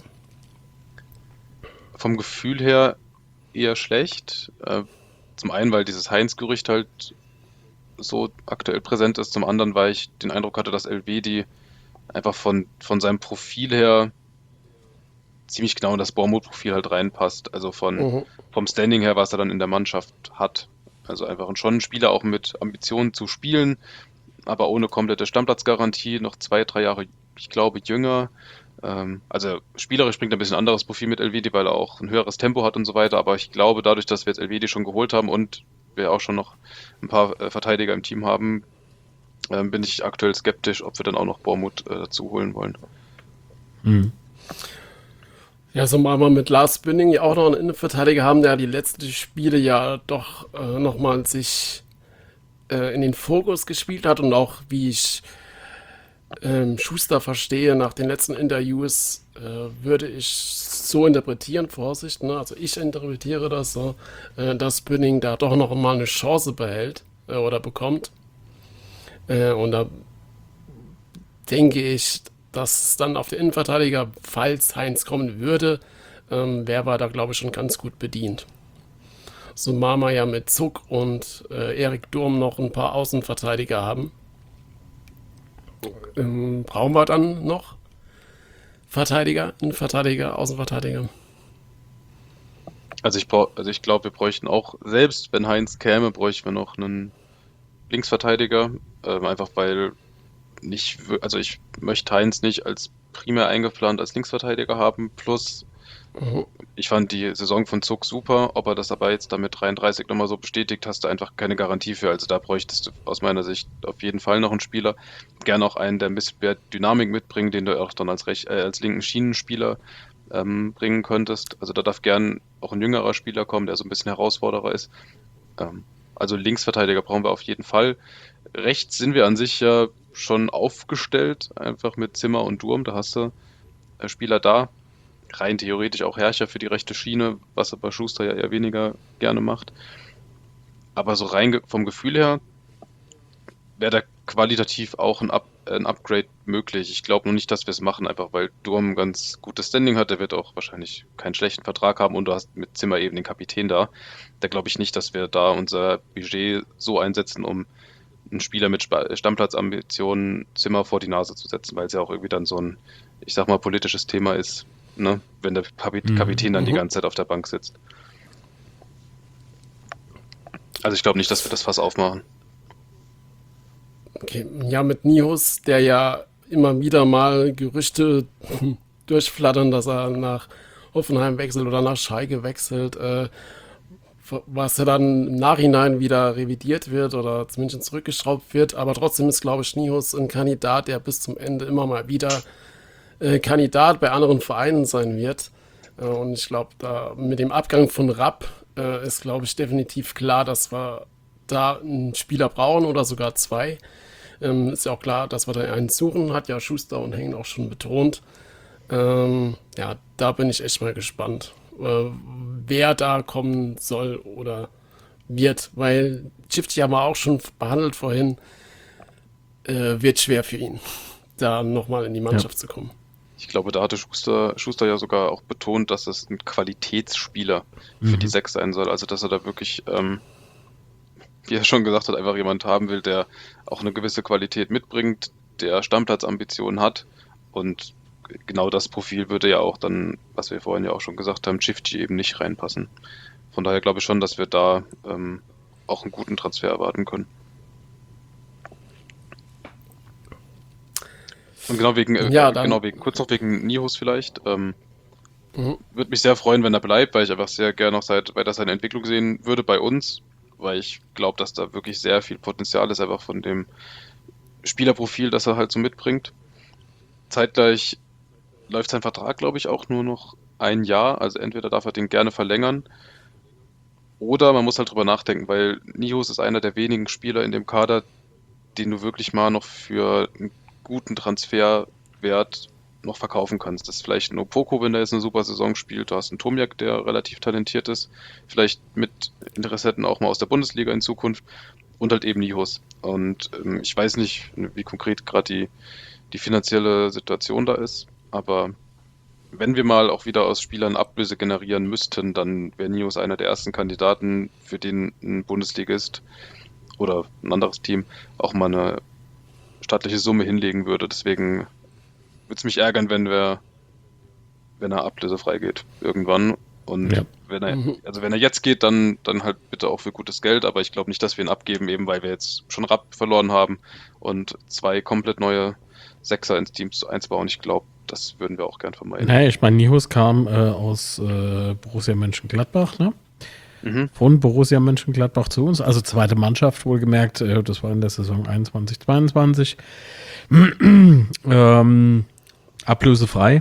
Vom Gefühl her eher schlecht. Zum einen, weil dieses Heinz-Gerücht halt so aktuell präsent ist. Zum anderen, weil ich den Eindruck hatte, dass Elvedi einfach von seinem Profil her ziemlich genau in das Bormut-Profil halt reinpasst. Also Mhm. vom Standing her, was er dann in der Mannschaft hat. Also einfach schon ein Spieler auch mit Ambitionen zu spielen, aber ohne komplette Stammplatzgarantie, noch 2, 3 Jahre, ich glaube, jünger. Also spielerisch bringt er ein bisschen anderes Profil mit Elvedi, weil er auch ein höheres Tempo hat und so weiter. Aber ich glaube, dadurch, dass wir jetzt Elvedi schon geholt haben und wir auch schon noch ein paar Verteidiger im Team haben, bin ich aktuell skeptisch, ob wir dann auch noch Bormut dazu holen wollen. Mhm. Ja, so mal mit Lars Bünding ja auch noch einen Innenverteidiger haben, der die letzten Spiele ja doch nochmal sich in den Fokus gespielt hat und auch, wie ich Schuster verstehe, nach den letzten Interviews würde ich so interpretieren, Vorsicht, ne? Also ich interpretiere das so, dass Bünding da doch noch mal eine Chance behält oder bekommt. Und da denke ich, dass es dann auf den Innenverteidiger, falls Heinz kommen würde, wäre wir da, glaube ich, schon ganz gut bedient. So Mama ja mit Zuck und Erik Durm noch ein paar Außenverteidiger haben. Brauchen wir dann noch Verteidiger, Innenverteidiger, Außenverteidiger? Also ich glaube, wir bräuchten auch, selbst wenn Heinz käme, bräuchten wir noch einen Linksverteidiger. Einfach weil also ich möchte Heinz nicht als primär eingeplant als Linksverteidiger haben. Plus, Mhm. ich fand die Saison von Zuck super. Ob er das aber jetzt damit 33 nochmal so bestätigt, hast du einfach keine Garantie für. Also da bräuchtest du aus meiner Sicht auf jeden Fall noch einen Spieler. Gerne auch einen, der ein bisschen mehr Dynamik mitbringt, den du auch dann als linken Schienenspieler bringen könntest. Also da darf gern auch ein jüngerer Spieler kommen, der so ein bisschen Herausforderer ist. Also Linksverteidiger brauchen wir auf jeden Fall. Rechts sind wir an sich ja schon aufgestellt, einfach mit Zimmer und Durm. Da hast du Spieler da. Rein theoretisch auch Herrscher für die rechte Schiene, was aber Schuster ja eher weniger gerne macht. Aber so rein vom Gefühl her wäre da qualitativ auch ein Upgrade möglich. Ich glaube nur nicht, dass wir es machen, einfach weil Durm ein ganz gutes Standing hat. Der wird auch wahrscheinlich keinen schlechten Vertrag haben und du hast mit Zimmer eben den Kapitän da. Da glaube ich nicht, dass wir da unser Budget so einsetzen, um einen Spieler mit Stammplatzambitionen Zimmer vor die Nase zu setzen, weil es ja auch irgendwie dann so ein, ich sag mal, politisches Thema ist, ne? Wenn der Kapitän dann die ganze Zeit auf der Bank sitzt. Also ich glaube nicht, dass wir das Fass aufmachen. Okay. Ja, mit Nihus, der ja immer wieder mal Gerüchte durchflattern, dass er nach Hoffenheim wechselt oder nach Schalke wechselt, was ja dann im Nachhinein wieder revidiert wird oder zumindest zurückgeschraubt wird. Aber trotzdem ist, glaube ich, Nihus ein Kandidat, der bis zum Ende immer mal wieder Kandidat bei anderen Vereinen sein wird. Und ich glaube, da mit dem Abgang von Rapp ist, glaube ich, definitiv klar, dass wir da einen Spieler brauchen oder sogar zwei. Ist ja auch klar, dass wir da einen suchen, hat ja Schuster und Hengen auch schon betont. Ja, da bin ich echt mal gespannt, wer da kommen soll oder wird, weil Chifty haben wir auch schon behandelt vorhin, wird schwer für ihn, da nochmal in die Mannschaft zu kommen. Ich glaube, da hatte Schuster ja sogar auch betont, dass es ein Qualitätsspieler für die 6 sein soll. Also dass er da wirklich, wie er schon gesagt hat, einfach jemand haben will, der auch eine gewisse Qualität mitbringt, der Stammplatzambitionen hat. Und genau das Profil würde ja auch dann, was wir vorhin ja auch schon gesagt haben, Chifty eben nicht reinpassen. Von daher glaube ich schon, dass wir da auch einen guten Transfer erwarten können. Und kurz noch wegen Nihus vielleicht. würde mich sehr freuen, wenn er bleibt, weil ich einfach sehr gerne noch weiter seine Entwicklung sehen würde bei uns, weil ich glaube, dass da wirklich sehr viel Potenzial ist, einfach von dem Spielerprofil, das er halt so mitbringt. Zeitgleich läuft sein Vertrag, glaube ich, auch nur noch ein Jahr, also entweder darf er den gerne verlängern oder man muss halt drüber nachdenken, weil Nihus ist einer der wenigen Spieler in dem Kader, den du wirklich mal noch für einen guten Transferwert noch verkaufen kannst. Das ist vielleicht ein Opoko, wenn der jetzt eine super Saison spielt. Du hast einen Tomiak, der relativ talentiert ist. Vielleicht mit Interessenten auch mal aus der Bundesliga in Zukunft. Und halt eben Nihus. Und ich weiß nicht, wie konkret gerade die finanzielle Situation da ist. Aber wenn wir mal auch wieder aus Spielern Ablöse generieren müssten, dann wäre Nihus einer der ersten Kandidaten, für den ein Bundesligist oder ein anderes Team auch mal eine stattliche Summe hinlegen würde. Deswegen würde es mich ärgern, wenn er ablösefrei geht irgendwann. Und Ja. wenn er jetzt geht, dann halt bitte auch für gutes Geld, aber ich glaube nicht, dass wir ihn abgeben, eben weil wir jetzt schon Rapp verloren haben und 2 komplett neue Sechser ins Team einzubauen. Ich glaube, das würden wir auch gern vermeiden. Naja, ich meine, Nihus kam aus Borussia Mönchengladbach, ne? Mhm. Von Borussia Mönchengladbach zu uns, also zweite Mannschaft wohlgemerkt, das war in der Saison 21, 22. Ablösefrei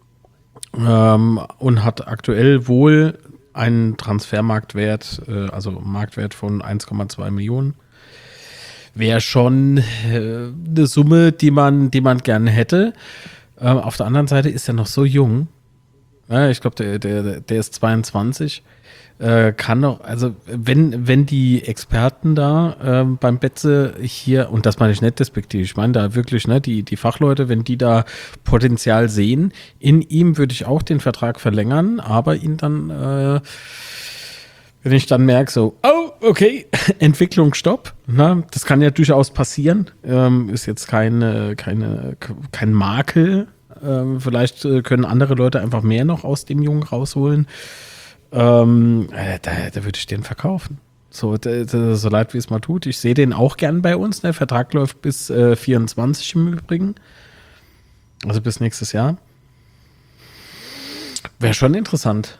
und hat aktuell wohl einen Transfermarktwert, also Marktwert von 1,2 Millionen. Wäre schon eine Summe, die man gerne hätte. Auf der anderen Seite ist er noch so jung. Ja, ich glaube, der ist 22. Kann doch, also wenn die Experten da beim Betze hier, und das meine ich nicht despektiert, ich meine da wirklich, ne, die Fachleute, wenn die da Potenzial sehen, in ihm würde ich auch den Vertrag verlängern, aber ihn dann, wenn ich dann merke, so, oh, okay, Entwicklung, Stopp, ne, das kann ja durchaus passieren, ist jetzt kein Makel, vielleicht können andere Leute einfach mehr noch aus dem Jungen rausholen. Da würde ich den verkaufen. So leid wie es mal tut. Ich sehe den auch gern bei uns. Der Vertrag läuft bis 24 im Übrigen. Also bis nächstes Jahr. Wäre schon interessant.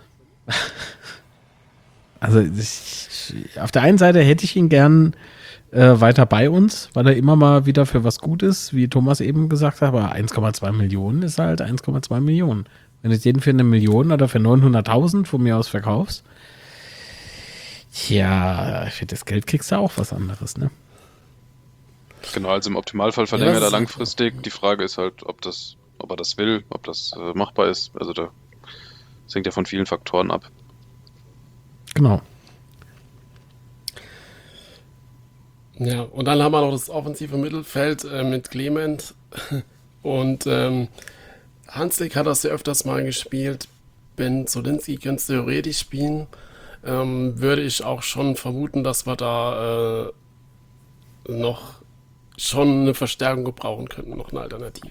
Also auf der einen Seite hätte ich ihn gern weiter bei uns, weil er immer mal wieder für was gut ist, wie Thomas eben gesagt hat, aber 1,2 Millionen ist halt 1,2 Millionen. Wenn du den für 1 Million oder für 900.000 von mir aus verkaufst, tja, für das Geld kriegst du auch was anderes, ne? Genau, also im Optimalfall verlängert er langfristig. Die Frage ist halt, ob er das will, ob das machbar ist. Also das hängt ja von vielen Faktoren ab. Genau. Ja, und dann haben wir noch das offensive Mittelfeld mit Clement und Hanslik hat das ja öfters mal gespielt. Ben Zolinski könnte es theoretisch spielen. Würde ich auch schon vermuten, dass wir da noch schon eine Verstärkung gebrauchen könnten, noch eine Alternative.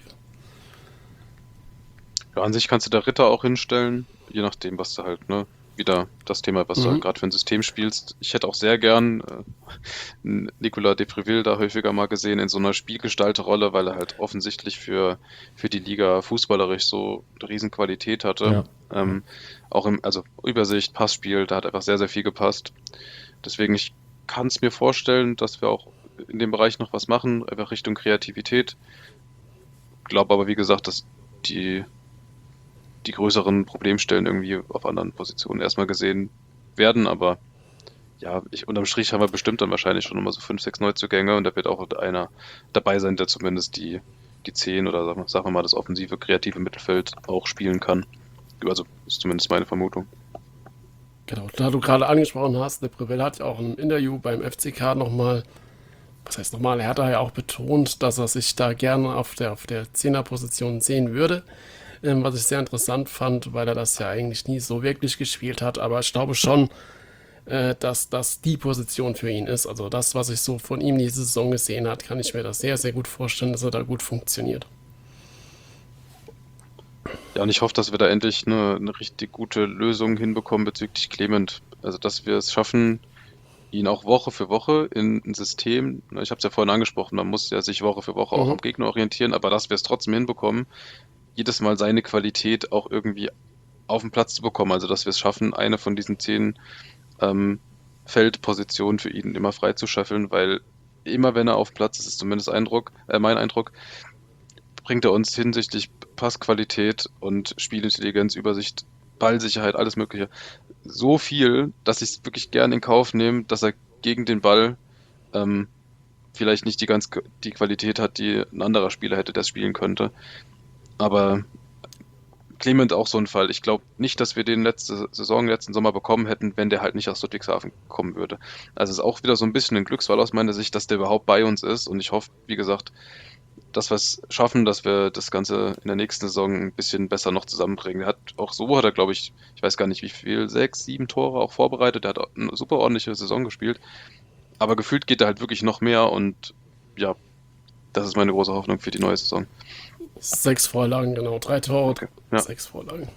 Ja, an sich kannst du da Ritter auch hinstellen, je nachdem, was du halt, ne, wieder das Thema, was du halt gerade für ein System spielst. Ich hätte auch sehr gern Nicolas Depreville da häufiger mal gesehen in so einer Spielgestalterrolle, weil er halt offensichtlich für die Liga fußballerisch so eine Riesenqualität hatte. Ja. Auch also Übersicht, Passspiel, da hat einfach sehr, sehr viel gepasst. Deswegen, ich kann es mir vorstellen, dass wir auch in dem Bereich noch was machen, einfach Richtung Kreativität. Glaube aber, wie gesagt, dass die größeren Problemstellen irgendwie auf anderen Positionen erstmal gesehen werden, aber ja, unterm Strich haben wir bestimmt dann wahrscheinlich schon immer so 5, 6 Neuzugänge und da wird auch einer dabei sein, der zumindest die 10 oder sagen wir mal das offensive, kreative Mittelfeld auch spielen kann. Also ist zumindest meine Vermutung. Genau, da du gerade angesprochen hast, der Preville hat ja auch im Interview beim FCK nochmal, er hat da ja auch betont, dass er sich da gerne auf der 10er-Position sehen würde. Was ich sehr interessant fand, weil er das ja eigentlich nie so wirklich gespielt hat, aber ich glaube schon, dass das die Position für ihn ist. Also das, was ich so von ihm diese Saison gesehen habe, kann ich mir das sehr, sehr gut vorstellen, dass er da gut funktioniert. Ja, und ich hoffe, dass wir da endlich eine richtig gute Lösung hinbekommen bezüglich Clement. Also, dass wir es schaffen, ihn auch Woche für Woche in ein System, ich habe es ja vorhin angesprochen, man muss ja sich Woche für Woche auch am Gegner orientieren, aber dass wir es trotzdem hinbekommen, jedes Mal seine Qualität auch irgendwie auf den Platz zu bekommen. Also, dass wir es schaffen, eine von diesen 10 Feldpositionen für ihn immer frei zu scheffeln, weil immer wenn er auf Platz ist, ist zumindest mein Eindruck, bringt er uns hinsichtlich Passqualität und Spielintelligenz, Übersicht, Ballsicherheit, alles Mögliche so viel, dass ich es wirklich gern in Kauf nehme, dass er gegen den Ball vielleicht nicht die Qualität hat, die ein anderer Spieler hätte, der es spielen könnte. Aber Clement auch so ein Fall. Ich glaube nicht, dass wir den letzten Sommer bekommen hätten, wenn der halt nicht aus Ludwigshafen kommen würde. Also es ist auch wieder so ein bisschen ein Glücksfall aus meiner Sicht, dass der überhaupt bei uns ist. Und ich hoffe, wie gesagt, dass wir es schaffen, dass wir das Ganze in der nächsten Saison ein bisschen besser noch zusammenbringen. Hat er, glaube ich weiß gar nicht wie viel, 6, 7 Tore auch vorbereitet. Er hat auch eine super ordentliche Saison gespielt. Aber gefühlt geht er halt wirklich noch mehr und ja, das ist meine große Hoffnung für die neue Saison. 6 Vorlagen, genau. 3 Tore, Okay, ja. 6 Vorlagen.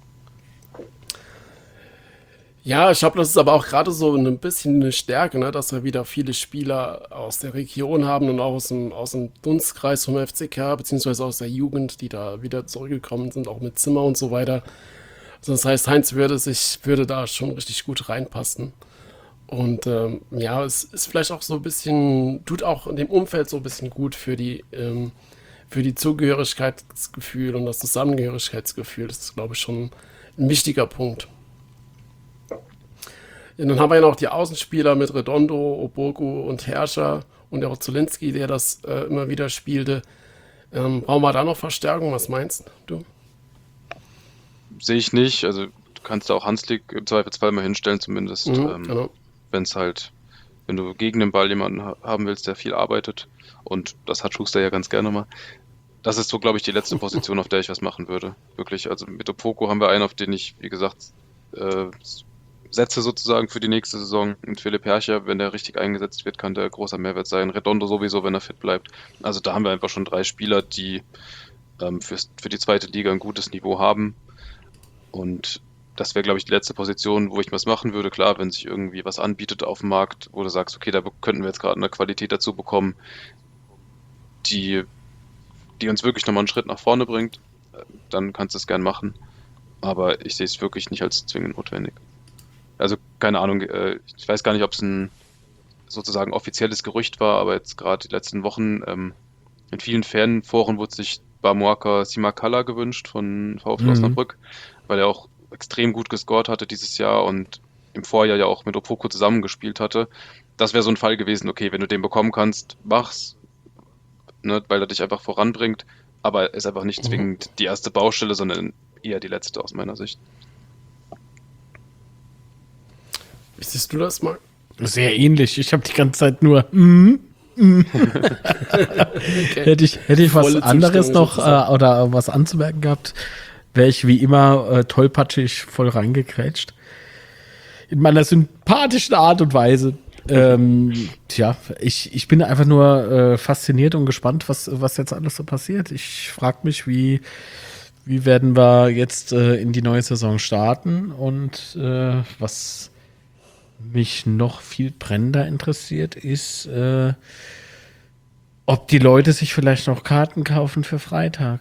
Ja, ich glaube, das ist aber auch gerade so ein bisschen eine Stärke, ne, dass wir wieder viele Spieler aus der Region haben und auch aus dem Dunstkreis vom FCK, beziehungsweise aus der Jugend, die da wieder zurückgekommen sind, auch mit Zimmer und so weiter. Also das heißt, Heinz würde da schon richtig gut reinpassen. Und ja, es ist vielleicht auch so ein bisschen, tut auch in dem Umfeld so ein bisschen gut für die Zugehörigkeitsgefühl und das Zusammengehörigkeitsgefühl. Das ist, glaube ich, schon ein wichtiger Punkt. Ja, dann haben wir ja noch die Außenspieler mit Redondo, Oboku und Herrscher und auch Zulinski, der das immer wieder spielte. Brauchen wir da noch Verstärkung? Was meinst du? Sehe ich nicht. Also du kannst da auch Hanslik im Zweifelsfall mal hinstellen, zumindest. Genau. Wenn du gegen den Ball jemanden haben willst, der viel arbeitet. Und das hat Schuster ja ganz gerne mal. Das ist so, glaube ich, die letzte Position, auf der ich was machen würde. Wirklich. Also mit Opoko haben wir einen, auf den ich, wie gesagt, setze sozusagen für die nächste Saison. Und Philipp Herrscher, wenn der richtig eingesetzt wird, kann der großer Mehrwert sein. Redondo sowieso, wenn er fit bleibt. Also da haben wir einfach schon 3 Spieler, die für die zweite Liga ein gutes Niveau haben. Und das wäre, glaube ich, die letzte Position, wo ich was machen würde. Klar, wenn sich irgendwie was anbietet auf dem Markt, wo du sagst, okay, da könnten wir jetzt gerade eine Qualität dazu bekommen, die uns wirklich nochmal einen Schritt nach vorne bringt, dann kannst du es gern machen. Aber ich sehe es wirklich nicht als zwingend notwendig. Also, keine Ahnung, ich weiß gar nicht, ob es ein sozusagen offizielles Gerücht war, aber jetzt gerade die letzten Wochen in vielen Fanforen wurde sich Bamuaka Simakala gewünscht von VfL Osnabrück, weil er auch extrem gut gescored hatte dieses Jahr und im Vorjahr ja auch mit Opoko zusammengespielt hatte. Das wäre so ein Fall gewesen, okay, wenn du den bekommen kannst, mach's, ne, weil er dich einfach voranbringt, aber ist einfach nicht zwingend die erste Baustelle, sondern eher die letzte aus meiner Sicht. Wie siehst du das, Marc? Sehr ähnlich. Ich habe die ganze Zeit nur Okay. Hätte ich was Volle anderes Zustimmung noch oder was anzumerken gehabt, wäre ich wie immer tollpatschig voll reingekrätscht. In meiner sympathischen Art und Weise. Tja, ich bin einfach nur fasziniert und gespannt, was jetzt alles so passiert. Ich frage mich, wie werden wir jetzt in die neue Saison starten und was mich noch viel brennender interessiert, ist, ob die Leute sich vielleicht noch Karten kaufen für Freitag.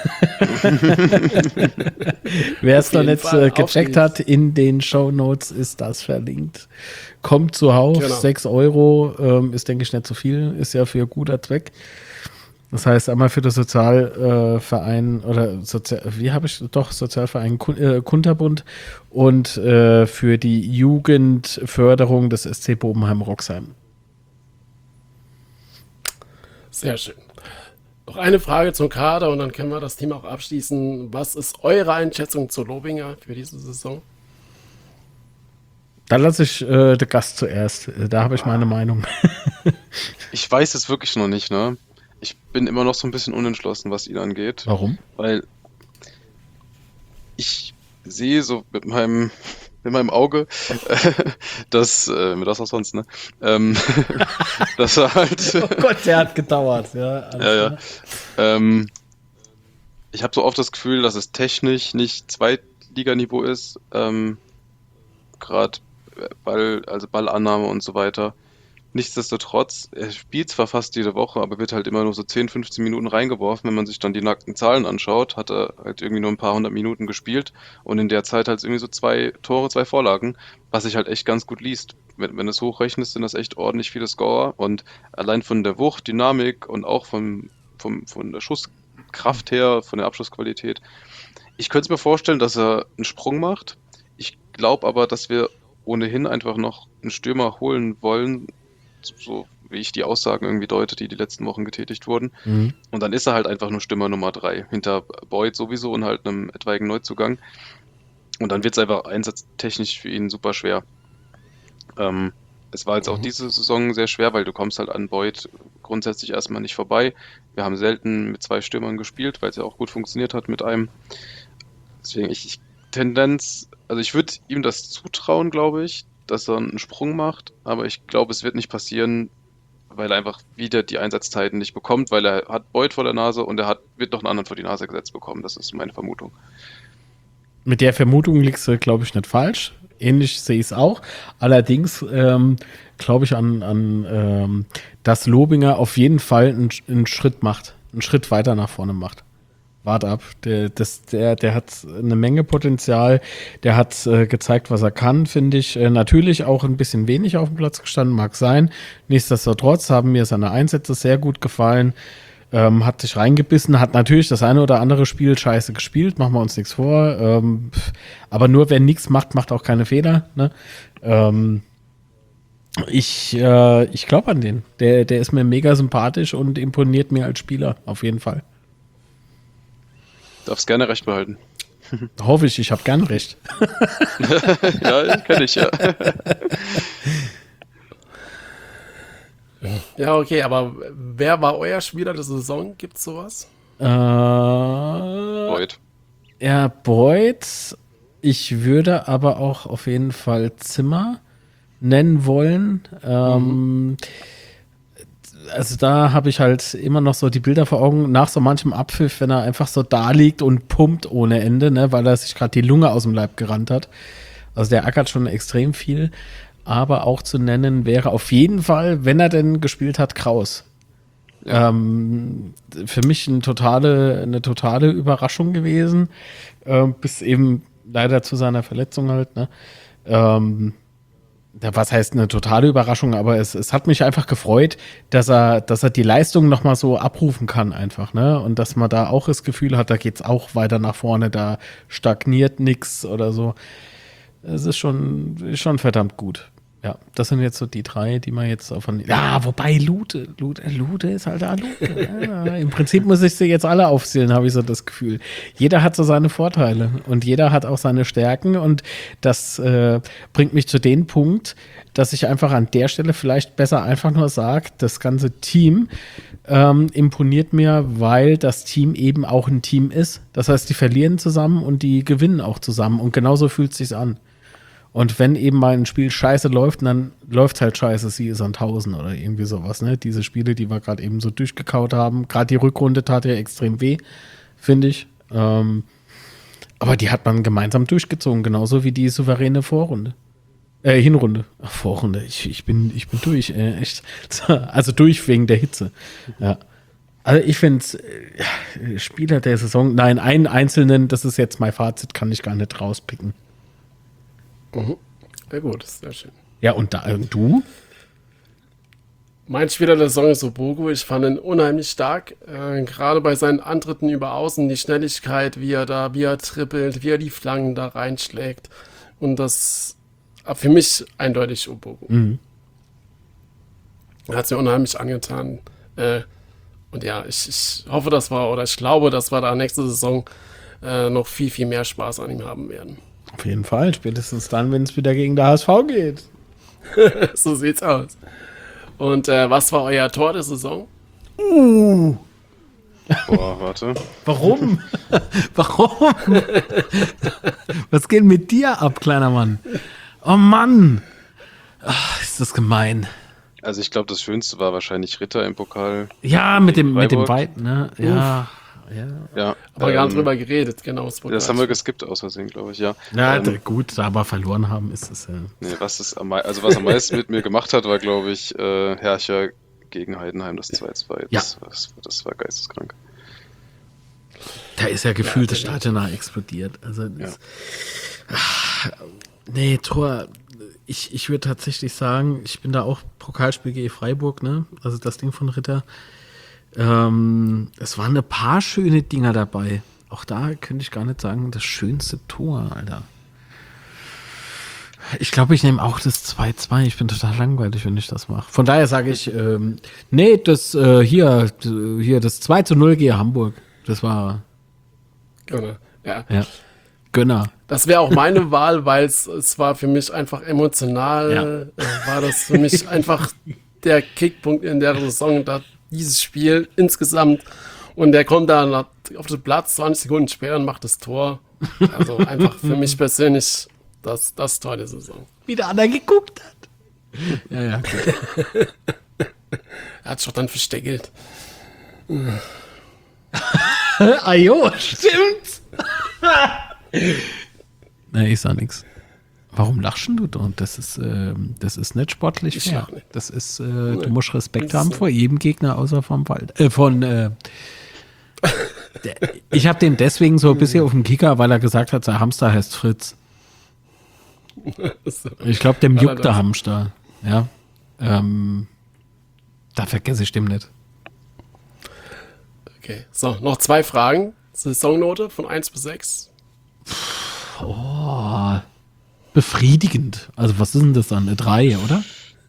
Wer es noch nicht gecheckt hat, in den Shownotes ist das verlinkt. Kommt zuhauf, Genau. 6 Euro, ist, denke ich, nicht so viel, ist ja für guter Zweck. Das heißt, einmal für den Sozialverein oder Sozialverein Kunterbund und für die Jugendförderung des SC Bobenheim-Roxheim. Sehr schön. Noch eine Frage zum Kader und dann können wir das Thema auch abschließen. Was ist eure Einschätzung zu Lobinger für diese Saison? Da lasse ich den Gast zuerst. Da habe ich meine Meinung. Ich weiß es wirklich noch nicht, ne? Ich bin immer noch so ein bisschen unentschlossen, was ihn angeht. Warum? Weil ich sehe so mit meinem Auge, dass, mit was auch sonst, ne? Dass er halt. Oh Gott, der hat gedauert. Ja, Ja. Ich habe so oft das Gefühl, dass es technisch nicht Zweitliganiveau ist. Gerade Ballannahme und so weiter. Nichtsdestotrotz, er spielt zwar fast jede Woche, aber wird halt immer nur so 10, 15 Minuten reingeworfen. Wenn man sich dann die nackten Zahlen anschaut, hat er halt irgendwie nur ein paar hundert Minuten gespielt und in der Zeit halt irgendwie so 2 Tore, 2 Vorlagen, was sich halt echt ganz gut liest. Wenn du es hochrechnest, sind das echt ordentlich viele Scorer und allein von der Wucht, Dynamik und auch von der Schusskraft her, von der Abschlussqualität. Ich könnte es mir vorstellen, dass er einen Sprung macht. Ich glaube aber, dass wir ohnehin einfach noch einen Stürmer holen wollen, so wie ich die Aussagen irgendwie deute, die letzten Wochen getätigt wurden. Mhm. Und dann ist er halt einfach nur Stürmer Nummer 3, hinter Boyd sowieso und halt einem etwaigen Neuzugang. Und dann wird es einfach einsatztechnisch für ihn super schwer. Es war jetzt auch diese Saison sehr schwer, weil du kommst halt an Boyd grundsätzlich erstmal nicht vorbei. Wir haben selten mit 2 Stürmern gespielt, weil es ja auch gut funktioniert hat mit einem. Deswegen also ich würde ihm das zutrauen, glaube ich, dass er einen Sprung macht, aber ich glaube, es wird nicht passieren, weil er einfach wieder die Einsatzzeiten nicht bekommt, weil er hat Boyd vor der Nase und wird noch einen anderen vor die Nase gesetzt bekommen. Das ist meine Vermutung. Mit der Vermutung liegst du, glaube ich, nicht falsch. Ähnlich sehe ich es auch. Allerdings glaube ich an dass Lobinger auf jeden Fall einen Schritt macht, einen Schritt weiter nach vorne macht. Wart ab. Der hat eine Menge Potenzial. Der hat gezeigt, was er kann, finde ich. Natürlich auch ein bisschen wenig auf dem Platz gestanden, mag sein. Nichtsdestotrotz haben mir seine Einsätze sehr gut gefallen. Hat sich reingebissen, hat natürlich das eine oder andere Spiel scheiße gespielt, machen wir uns nichts vor. Aber nur wer nichts macht, macht auch keine Fehler. Ne? Ich glaube an den. Der ist mir mega sympathisch und imponiert mir als Spieler, auf jeden Fall. Darfst gerne recht behalten. Hoffe ich habe gern recht. Ja, kenne ich, ja. Ja, okay, aber wer war euer Spieler der Saison? Gibt's sowas? Boyd. Ja, Boyd. Ich würde aber auch auf jeden Fall Zimmer nennen wollen. Also da habe ich halt immer noch so die Bilder vor Augen, nach so manchem Abpfiff, wenn er einfach so da liegt und pumpt ohne Ende, ne, weil er sich gerade die Lunge aus dem Leib gerannt hat. Also der ackert schon extrem viel. Aber auch zu nennen wäre auf jeden Fall, wenn er denn gespielt hat, Kraus. Ja. Für mich eine totale Überraschung gewesen. Bis eben leider zu seiner Verletzung halt, ne? Was heißt eine totale Überraschung, aber es hat mich einfach gefreut, dass er die Leistung nochmal so abrufen kann einfach, ne? Und dass man da auch das Gefühl hat, da geht's auch weiter nach vorne, da stagniert nichts oder so. Es ist schon verdammt gut. Ja, das sind jetzt so die 3, die man jetzt von. Ja, wobei Lute ist halt da Lute. Ja, im Prinzip muss ich sie jetzt alle aufzählen, habe ich so das Gefühl. Jeder hat so seine Vorteile und jeder hat auch seine Stärken und das bringt mich zu dem Punkt, dass ich einfach an der Stelle vielleicht besser einfach nur sage, das ganze Team imponiert mir, weil das Team eben auch ein Team ist. Das heißt, die verlieren zusammen und die gewinnen auch zusammen und genauso fühlt es sich an. Und wenn eben mal ein Spiel scheiße läuft, dann läuft halt scheiße, sie ist an 1000 oder irgendwie sowas, ne? Diese Spiele, die wir gerade eben so durchgekaut haben. Gerade die Rückrunde tat ja extrem weh, finde ich. Aber die hat man gemeinsam durchgezogen, genauso wie die souveräne Hinrunde. Ach, Vorrunde. Ich bin durch, echt. Also durch wegen der Hitze. Ja. Also ich finde Spieler der Saison, nein, einen einzelnen, das ist jetzt mein Fazit, kann ich gar nicht rauspicken. Ja gut, das ist sehr schön. Ja, und du? Mein Spieler der Saison ist Obogo. Ich fand ihn unheimlich stark. Gerade bei seinen Antritten über Außen, die Schnelligkeit, wie er trippelt, wie er die Flanken da reinschlägt. Und das für mich eindeutig Obogo. Hat es mir unheimlich angetan. Und ja, ich hoffe, ich glaube, dass wir da nächste Saison noch viel, viel mehr Spaß an ihm haben werden. Auf jeden Fall, spätestens dann, wenn es wieder gegen der HSV geht. So sieht's aus. Und was war euer Tor der Saison? Boah, warte. Warum? Warum? Was geht mit dir ab, kleiner Mann? Oh Mann. Ach, ist das gemein. Also ich glaube, das Schönste war wahrscheinlich Ritter im Pokal. Ja, mit dem Freiburg. Weit, ne? Ja. Ja, Aber gar nicht drüber geredet, genau. das haben wir geskippt aus Versehen, glaube ich, ja. Na, gut, aber verloren haben ist es ja. Nee, was am meisten mit mir gemacht hat, war, glaube ich, Herrscher gegen Heidenheim, das 2-2. Das war geisteskrank. Da ist ja gefühlt das Stadion explodiert. Also nee, Tor. Ich würde tatsächlich sagen, ich bin da auch Pokalspiel gegen Freiburg, ne? Also das Ding von Ritter. Es waren ein paar schöne Dinger dabei. Auch da könnte ich gar nicht sagen, das schönste Tor, Alter. Ich glaube, ich nehme auch das 2-2. Ich bin total langweilig, wenn ich das mache. Von daher sage ich, nee, das hier das 2-0 gegen Hamburg. Das war Genau. Ja. Gönner. Das wäre auch meine Wahl, weil es war für mich einfach emotional, war das für mich einfach der Kickpunkt in der Saison, da dieses Spiel insgesamt. Und der kommt dann auf den Platz 20 Sekunden später und macht das Tor. Also einfach für mich persönlich das Tor der Saison. Wie der andere geguckt hat. Ja. Gut. Er hat sich doch dann versteckelt. Jo, stimmt. Nee, ich sag nix. Warum lachst du dort? Das ist nicht sportlich Ich fair. lach nicht. Das ist, du musst Respekt haben vor jedem Gegner außer vom Wald. Ich habe den deswegen so ein bisschen auf dem Kicker, weil er gesagt hat, sein Hamster heißt Fritz. Ich glaube, dem juckt der Hamster. Ja. Da vergesse ich dem nicht. Okay, so, noch 2 Fragen. Saisonnote von 1 bis 6. Befriedigend. Also was ist denn das dann? Eine 3, oder?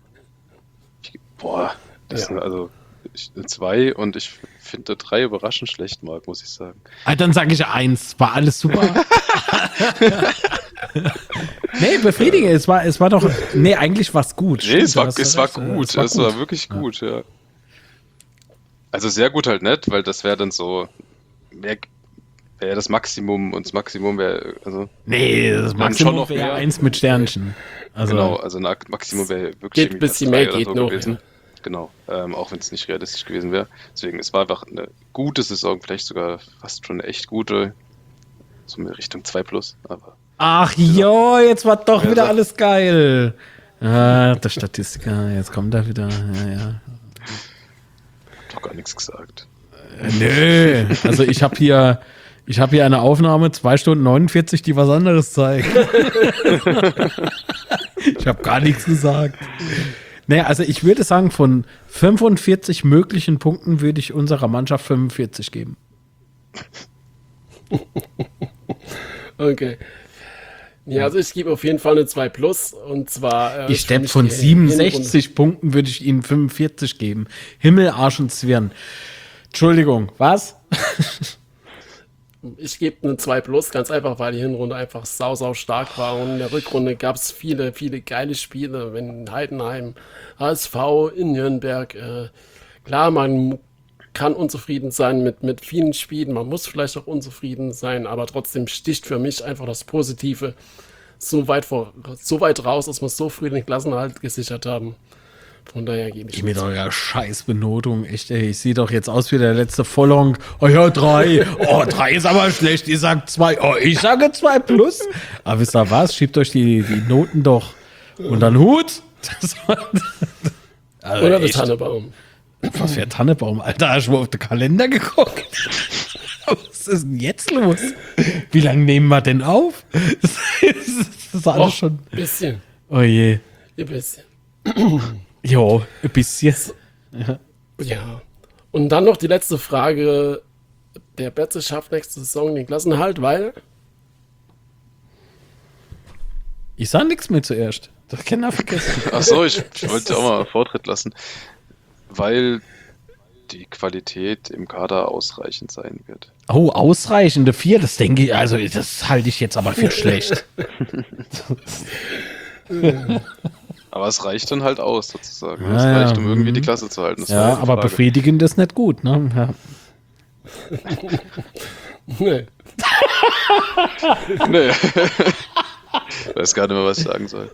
Das sind also eine 2 und ich finde 3 überraschend schlecht, Marc, muss ich sagen. Dann sage ich 1. War alles super. Nee, befriedigend. Es war doch. Nee, eigentlich war es gut. Nee, es war Du hast recht. gut. Es war wirklich gut, ja. Also sehr gut halt nicht, weil das wäre dann so. Wäre das Maximum und das Maximum wäre. Also, Nee, das schon Maximum noch wäre mehr. 1 mit Sternchen. Also, genau, also ein Maximum wäre wirklich Geht irgendwie bis die Platz mehr 3 oder geht so noch, gewesen. ja. Genau, auch wenn es nicht realistisch gewesen wäre. Deswegen, es war einfach eine gute Saison, vielleicht sogar fast schon eine echt gute, so in Richtung 2+, aber ach jo, jetzt war doch Ja, wieder sag- alles geil. Der Statistiker, jetzt kommt er wieder. Ja. hab doch gar nichts gesagt. Nö, also ich habe hier eine Aufnahme, 2 Stunden 49, die was anderes zeigt. Ich habe gar nichts gesagt. Naja, also ich würde sagen, von 45 möglichen Punkten würde ich unserer Mannschaft 45 geben. Okay. Ja, also ich gebe auf jeden Fall eine 2+. Und zwar. Ich für steppe mich von die 67 Punkten würde ich ihnen 45 geben. Himmel, Arsch und Zwirn. Entschuldigung, was? Ich gebe eine 2+, ganz einfach, weil die Hinrunde einfach sau stark war. Und in der Rückrunde gab es viele geile Spiele, wenn Heidenheim, HSV, in Nürnberg. Klar, man kann unzufrieden sein mit vielen Spielen, man muss vielleicht auch unzufrieden sein, aber trotzdem sticht für mich einfach das Positive so weit raus, dass wir so früh den Klassenerhalt gesichert haben. Von daher gebe ich Mit eurer Scheißbenotung, echt, ey. Ich sehe doch jetzt aus wie der letzte Vollong. Oh ja, 3. Oh, 3 ist aber schlecht. Ihr sagt 2. Oh, ich sage 2+. Aber wisst ihr was? Schiebt euch die Noten doch unter den Hut. Also Oder der echt. Tannebaum. Was für ein Tannebaum, Alter. Hast du mal auf den Kalender geguckt? Was ist denn jetzt los? Wie lange nehmen wir denn auf? Das ist alles schon. Ein bisschen. Oh je. Ein bisschen. Jo, ein bisschen. Ja. Und dann noch die letzte Frage. Der Betze schafft nächste Saison den Klassenerhalt, weil Ich sah nichts mehr zuerst. Das kann er vergessen. Achso, ich wollte auch mal Vortritt lassen, weil die Qualität im Kader ausreichend sein wird. Oh, ausreichende 4, das denke ich, also das halte ich jetzt aber für schlecht. Aber es reicht dann halt aus, sozusagen. Ja, Es ja, reicht, um irgendwie die Klasse zu halten. Das war Ja, die aber Frage. befriedigend ist nicht gut, ne? Ja. nee. Nee. Ich weiß gar nicht mehr, was ich sagen soll.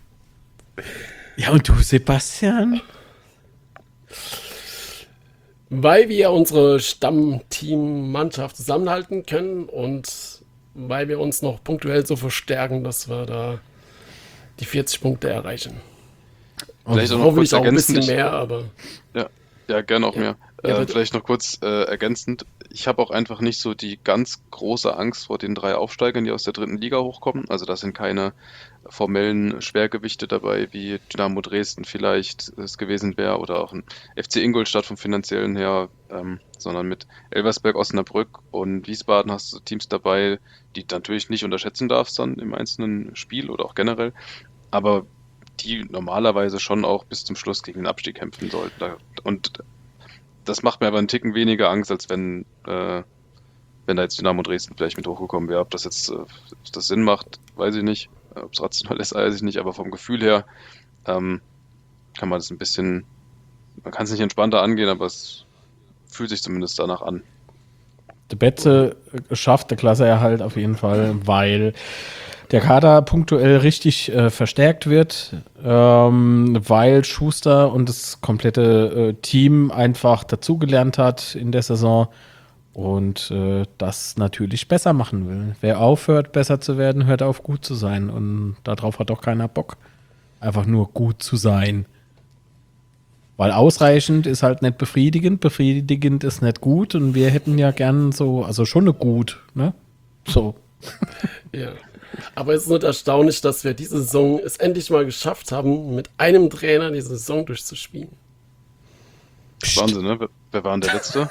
Ja, und du, Sebastian? Weil wir unsere Stammteam-Mannschaft zusammenhalten können und weil wir uns noch punktuell so verstärken, dass wir da die 40 Punkte erreichen. Vielleicht auch noch Hoffentlich kurz auch ein bisschen ergänzend. mehr, aber Ja, gerne auch mehr. Ja, bitte. Vielleicht noch kurz ergänzend. Ich habe auch einfach nicht so die ganz große Angst vor den 3 Aufsteigern, die aus der 3. Liga hochkommen. Also da sind keine formellen Schwergewichte dabei, wie Dynamo Dresden vielleicht es gewesen wäre oder auch ein FC Ingolstadt vom finanziellen her, sondern mit Elversberg, Osnabrück und Wiesbaden hast du Teams dabei, die du natürlich nicht unterschätzen darfst dann im einzelnen Spiel oder auch generell, aber die normalerweise schon auch bis zum Schluss gegen den Abstieg kämpfen sollten. Und das macht mir aber einen Ticken weniger Angst, als wenn da jetzt Dynamo Dresden vielleicht mit hochgekommen wäre. Ob das jetzt ob das Sinn macht, weiß ich nicht. Ob es rational ist, weiß ich nicht. Aber vom Gefühl her kann man das ein bisschen, man kann es nicht entspannter angehen, aber es fühlt sich zumindest danach an. Der Betze schafft der Klassenerhalt auf jeden Fall, weil der Kader punktuell richtig verstärkt wird, weil Schuster und das komplette Team einfach dazugelernt hat in der Saison und das natürlich besser machen will. Wer aufhört, besser zu werden, hört auf, gut zu sein. Und darauf hat doch keiner Bock, einfach nur gut zu sein. Weil ausreichend ist halt nicht befriedigend, befriedigend ist nicht gut und wir hätten ja gern so, also schon eine gut, ne? So. ja. Aber es ist nicht erstaunlich, dass wir diese Saison es endlich mal geschafft haben, mit einem Trainer die Saison durchzuspielen. Wahnsinn, ne? Wer war denn der Letzte?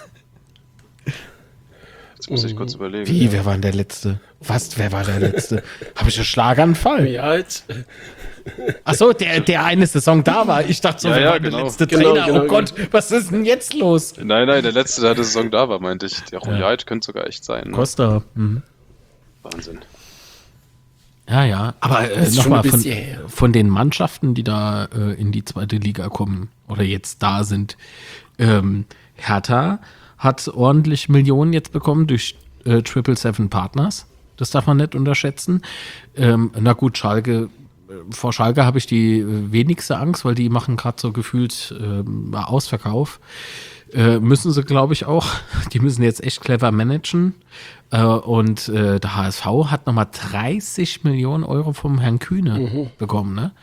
Jetzt muss ich kurz überlegen. Wie, wer war denn der Letzte? Was, wer war der Letzte? Habe ich einen Schlaganfall? Ja, halt. Achso, der eine Saison da war. Ich dachte so, Ja, wer ja, war genau. der letzte Genau, Trainer? genau, Oh Gott, was ist denn jetzt los? Nein, der Letzte, der die Saison da war, meinte ich. Der Royal könnte sogar echt sein. Ne? Costa. Mhm. Wahnsinn. Ja. Aber ist schon nochmal ein bisschen her. von den Mannschaften, die da in die 2. Liga kommen oder jetzt da sind. Hertha hat ordentlich Millionen jetzt bekommen durch 777 Partners. Das darf man nicht unterschätzen. Na gut, Schalke. Vor Schalke habe ich die wenigste Angst, weil die machen gerade so gefühlt Ausverkauf. Müssen sie, glaube ich, auch. Die müssen jetzt echt clever managen. Und der HSV hat nochmal 30 Millionen Euro vom Herrn Kühne bekommen. Ne?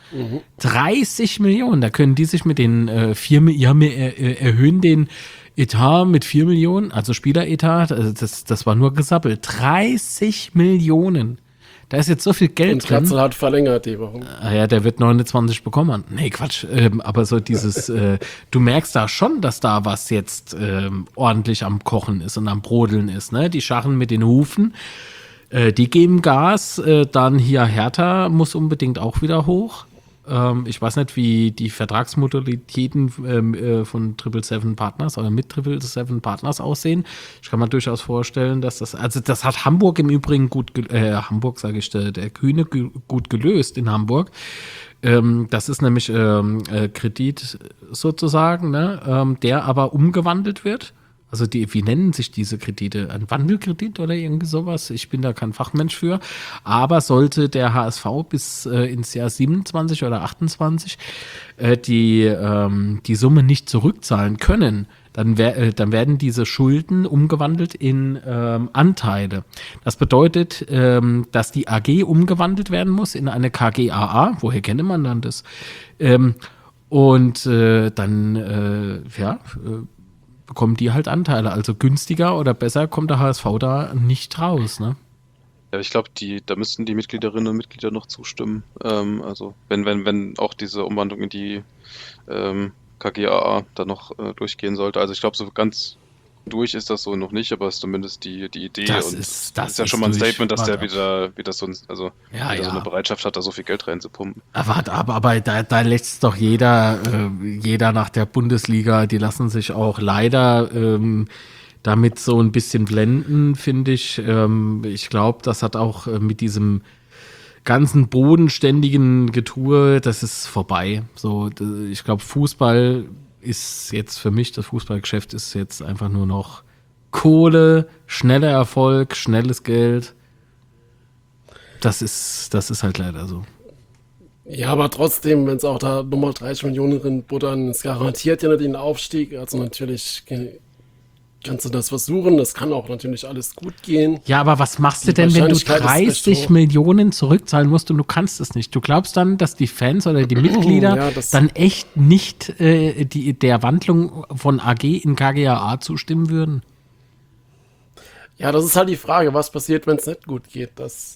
30 Millionen, da können die sich mit den 4 Millionen, erhöhen den Etat mit 4 Millionen, also Spieleretat, das war nur gesappelt. 30 Millionen. Da ist jetzt so viel Geld Und drin. Kratzel hat verlängert die Woche. Ah ja, der wird 29 bekommen. Nee, Quatsch. Aber so dieses, du merkst da schon, dass da was jetzt ordentlich am Kochen ist und am Brodeln ist. Ne? Die scharren mit den Hufen, die geben Gas. Dann hier Hertha muss unbedingt auch wieder hoch. Ich weiß nicht, wie die Vertragsmodalitäten von 777 Partners oder mit 777 Partners aussehen. Ich kann mir durchaus vorstellen, dass das hat Hamburg im Übrigen Hamburg sage ich, der Kühne gut gelöst in Hamburg. Das ist nämlich Kredit sozusagen, ne? Der aber umgewandelt wird. Also wie nennen sich diese Kredite? Ein Wandelkredit oder irgendwie sowas? Ich bin da kein Fachmensch für. Aber sollte der HSV bis ins Jahr 27 oder 28 die Summe nicht zurückzahlen können, dann werden diese Schulden umgewandelt in Anteile. Das bedeutet, dass die AG umgewandelt werden muss in eine KGaA. Woher kennt man dann das? Bekommen die halt Anteile. Also günstiger oder besser kommt der HSV da nicht raus, ne? Ja, ich glaube, da müssten die Mitgliederinnen und Mitglieder noch zustimmen. Also wenn auch diese Umwandlung in die KGaA dann noch durchgehen sollte. Also ich glaube, so ganz durch ist das so noch nicht, aber es ist zumindest die Idee. Das und ist ja schon mal ein durch. Statement, dass der Warte. wieder so Ja, so eine Bereitschaft hat, da so viel Geld reinzupumpen. Aber da lässt doch jeder nach der Bundesliga, die lassen sich auch leider damit so ein bisschen blenden, finde ich. Ich glaube, das hat auch mit diesem ganzen bodenständigen Getue, das ist vorbei. So, ich glaube, Fußball ist jetzt für mich, das Fußballgeschäft ist jetzt einfach nur noch Kohle, schneller Erfolg, schnelles Geld. Das ist halt leider so. Ja, aber trotzdem, wenn es auch da nochmal 30 Millionen drin buttern, es garantiert ja nicht den Aufstieg. Also natürlich kannst du das versuchen. Das kann auch natürlich alles gut gehen. Ja, aber was machst du Die denn, wenn du Wahrscheinlichkeit ist recht 30 hoch. Millionen zurückzahlen musst und du kannst es nicht? Du glaubst dann, dass die Fans oder die Mitglieder Ja, das- dann echt nicht der Wandlung von AG in KGaA zustimmen würden? Ja, das ist halt die Frage, was passiert, wenn es nicht gut geht.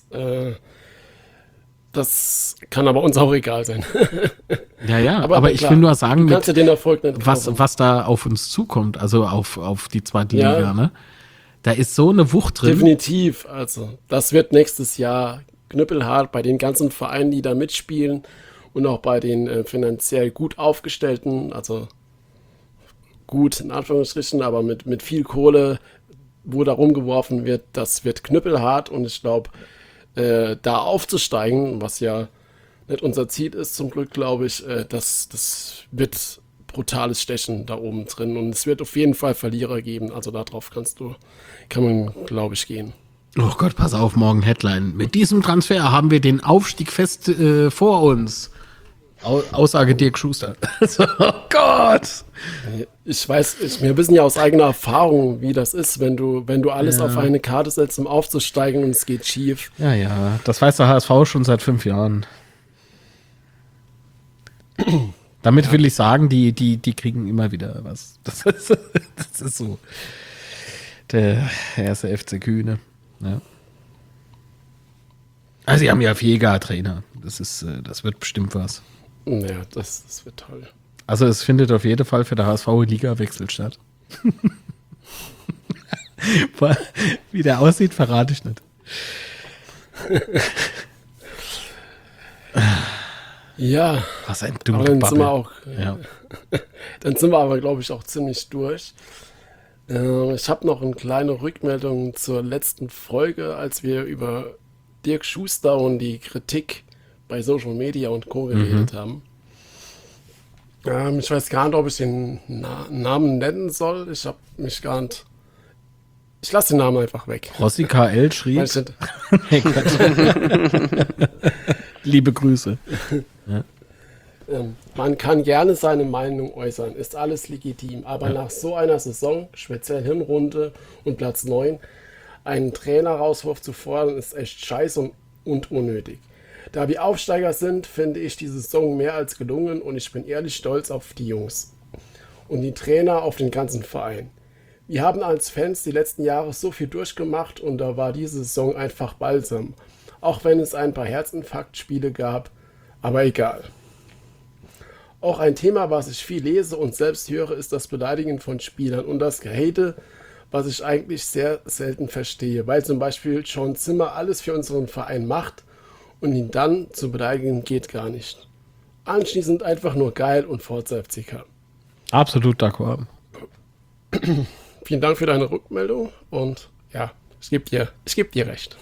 Das kann aber uns auch egal sein. Ja, aber ich klar, will nur sagen, du kannst ja den Erfolg nicht kaufen. was da auf uns zukommt, also auf die zweite Ja. Liga, ne? Da ist so eine Wucht drin. Definitiv. Also, das wird nächstes Jahr knüppelhart bei den ganzen Vereinen, die da mitspielen und auch bei den finanziell gut aufgestellten, also gut in Anführungsstrichen, aber mit viel Kohle, wo da rumgeworfen wird, das wird knüppelhart und ich glaube, da aufzusteigen, was ja nicht unser Ziel ist, zum Glück, glaube ich, das wird brutales Stechen da oben drin und es wird auf jeden Fall Verlierer geben. Also darauf kann man, glaube ich, gehen. Oh Gott, pass auf, morgen Headline. Mit diesem Transfer haben wir den Aufstieg fest vor uns. Aussage Dirk Schuster. So, oh Gott! Ich weiß, wir wissen ja aus eigener Erfahrung, wie das ist, wenn du alles auf eine Karte setzt, um aufzusteigen und es geht schief. Ja, das weiß der HSV schon seit 5 Jahren. Damit will ich sagen, die kriegen immer wieder was. Das ist so. Der erste FC Kühne. Ja. Also, sie haben ja Jäger-Trainer. Das wird bestimmt was. Ja, das wird toll. Also, es findet auf jeden Fall für der HSV Liga-Wechsel statt. Wie der aussieht, verrate ich nicht. Ja, Was ein aber dunkler dann sind wir Bubble. auch, Ja. dann sind wir aber, glaube ich, auch ziemlich durch. Ich habe noch eine kleine Rückmeldung zur letzten Folge, als wir über Dirk Schuster und die Kritik bei Social Media und Co. geredet haben. Ich weiß gar nicht, ob ich den Namen nennen soll. Ich habe mich gar nicht. Ich lasse den Namen einfach weg. Rossi KL schrieb. Weil ich nicht- Nee, Quatsch. Liebe Grüße. Man kann gerne seine Meinung äußern, ist alles legitim, aber nach so einer Saison, speziell Hinrunde und Platz 9, einen Trainerauswurf zu fordern, ist echt scheiße und unnötig. Da wir Aufsteiger sind, finde ich die Saison mehr als gelungen und ich bin ehrlich stolz auf die Jungs und die Trainer, auf den ganzen Verein. Wir haben als Fans die letzten Jahre so viel durchgemacht und da war diese Saison einfach balsam, auch wenn es ein paar Herzinfarktspiele gab, aber egal. Auch ein Thema, was ich viel lese und selbst höre, ist das Beleidigen von Spielern und das Gehate, was ich eigentlich sehr selten verstehe, weil zum Beispiel John Zimmer alles für unseren Verein macht und ihn dann zu beleidigen geht gar nicht. Anschließend einfach nur geil und Forza FCK. Absolut d'accord. Vielen Dank für deine Rückmeldung und ja, ich geb dir recht.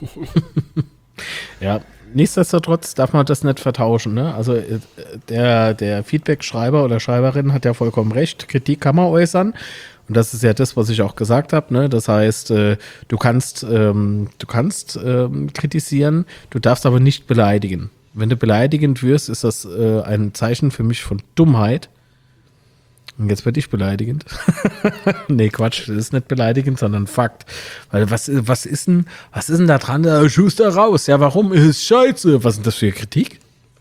Ja, nichtsdestotrotz darf man das nicht vertauschen. Ne? Also der Feedback-Schreiber oder Schreiberin hat ja vollkommen recht. Kritik kann man äußern. Und das ist ja das, was ich auch gesagt habe. Ne? Das heißt, du kannst kritisieren, du darfst aber nicht beleidigen. Wenn du beleidigend wirst, ist das ein Zeichen für mich von Dummheit. Und jetzt werde ich beleidigend. Nee, Quatsch, das ist nicht beleidigend, sondern Fakt. Weil was ist denn da dran? Schuster raus. Ja, warum? Ist scheiße. Was ist denn das für Kritik?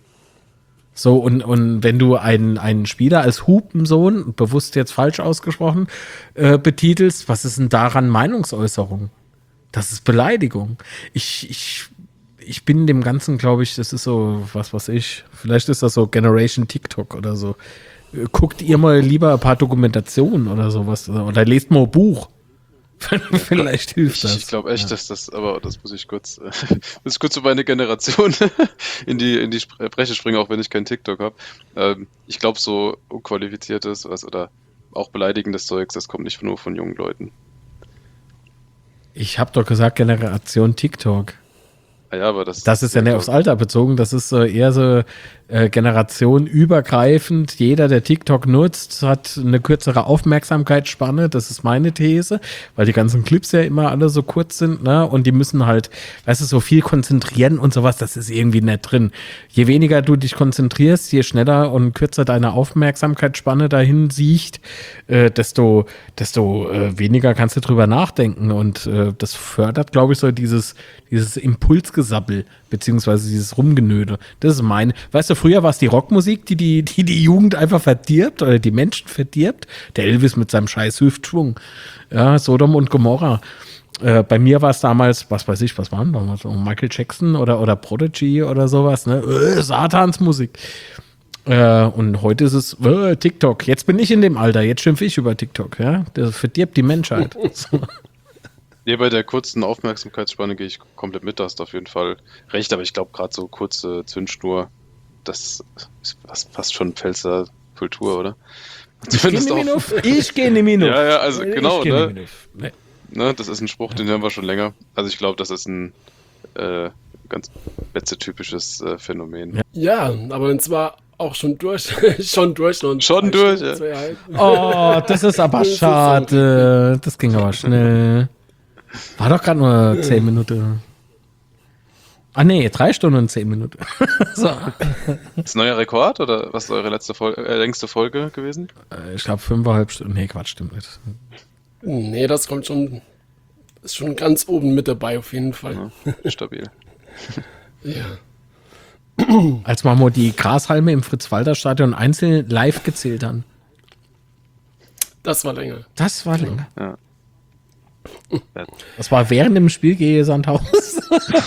So, und wenn du einen Spieler als Hupensohn, bewusst jetzt falsch ausgesprochen, betitelst, was ist denn daran Meinungsäußerung? Das ist Beleidigung. Ich bin dem Ganzen, glaube ich, das ist so, was weiß ich, vielleicht ist das so Generation TikTok oder so. Guckt ihr mal lieber ein paar Dokumentationen oder sowas oder lest mal ein Buch. Vielleicht hilft das. Ich glaube echt, dass das, aber das muss ich kurz so meine Generation in die Breche springen, auch wenn ich kein TikTok habe. Ich glaube, so unqualifiziertes oder auch beleidigendes Zeugs, das kommt nicht nur von jungen Leuten. Ich habe doch gesagt Generation TikTok. Ja, aber das ist ja nicht aufs Alter bezogen, das ist eher so generationenübergreifend. Jeder, der TikTok nutzt, hat eine kürzere Aufmerksamkeitsspanne, das ist meine These, weil die ganzen Clips ja immer alle so kurz sind, ne? Und die müssen halt, weißt du, so viel konzentrieren und sowas, das ist irgendwie nicht drin. Je weniger du dich konzentrierst, je schneller und kürzer deine Aufmerksamkeitsspanne dahin sieht, desto weniger kannst du drüber nachdenken. Und das fördert, glaube ich, so dieses Impulsgesabbel, beziehungsweise dieses Rumgenöde. Das ist meine. Weißt du, früher war es die Rockmusik, die Jugend einfach verdirbt oder die Menschen verdirbt. Der Elvis mit seinem scheiß Hüftschwung. Ja, Sodom und Gomorra. Bei mir war es damals, was weiß ich, was waren damals? Michael Jackson oder Prodigy oder sowas, ne? Satansmusik. Und heute ist es TikTok. Jetzt bin ich in dem Alter, jetzt schimpfe ich über TikTok. Ja? Das verdirbt die Menschheit. Nee, bei der kurzen Aufmerksamkeitsspanne gehe ich komplett mit, da hast du auf jeden Fall recht, aber ich glaube gerade so kurze Zündschnur, das ist fast schon Pfälzer Kultur, oder? Ich gehe in die Minute. Ja, also genau, ne? Nee. Ne? Das ist ein Spruch, den hören wir schon länger. Also ich glaube, das ist ein ganz Betze-typisches Phänomen. Ja, aber und zwar auch schon durch. schon durch. Ja. Oh, das ist aber schade. Das ging aber schnell. War doch gerade nur 10 Minuten. Ah nee, 3 Stunden und 10 Minuten. So. Ist neuer Rekord oder was ist eure längste Folge gewesen? Ich glaube 5,5 Stunden. Nee, Quatsch, stimmt nicht. Nee, das kommt schon. Ist schon ganz oben mit dabei auf jeden Fall. Ja, stabil. Ja. Als wir mal die Grashalme im Fritz-Walter-Stadion einzeln live gezählt haben. Das war länger. Das war länger. Ja. Das war während dem Spiel gegen Sandhaus.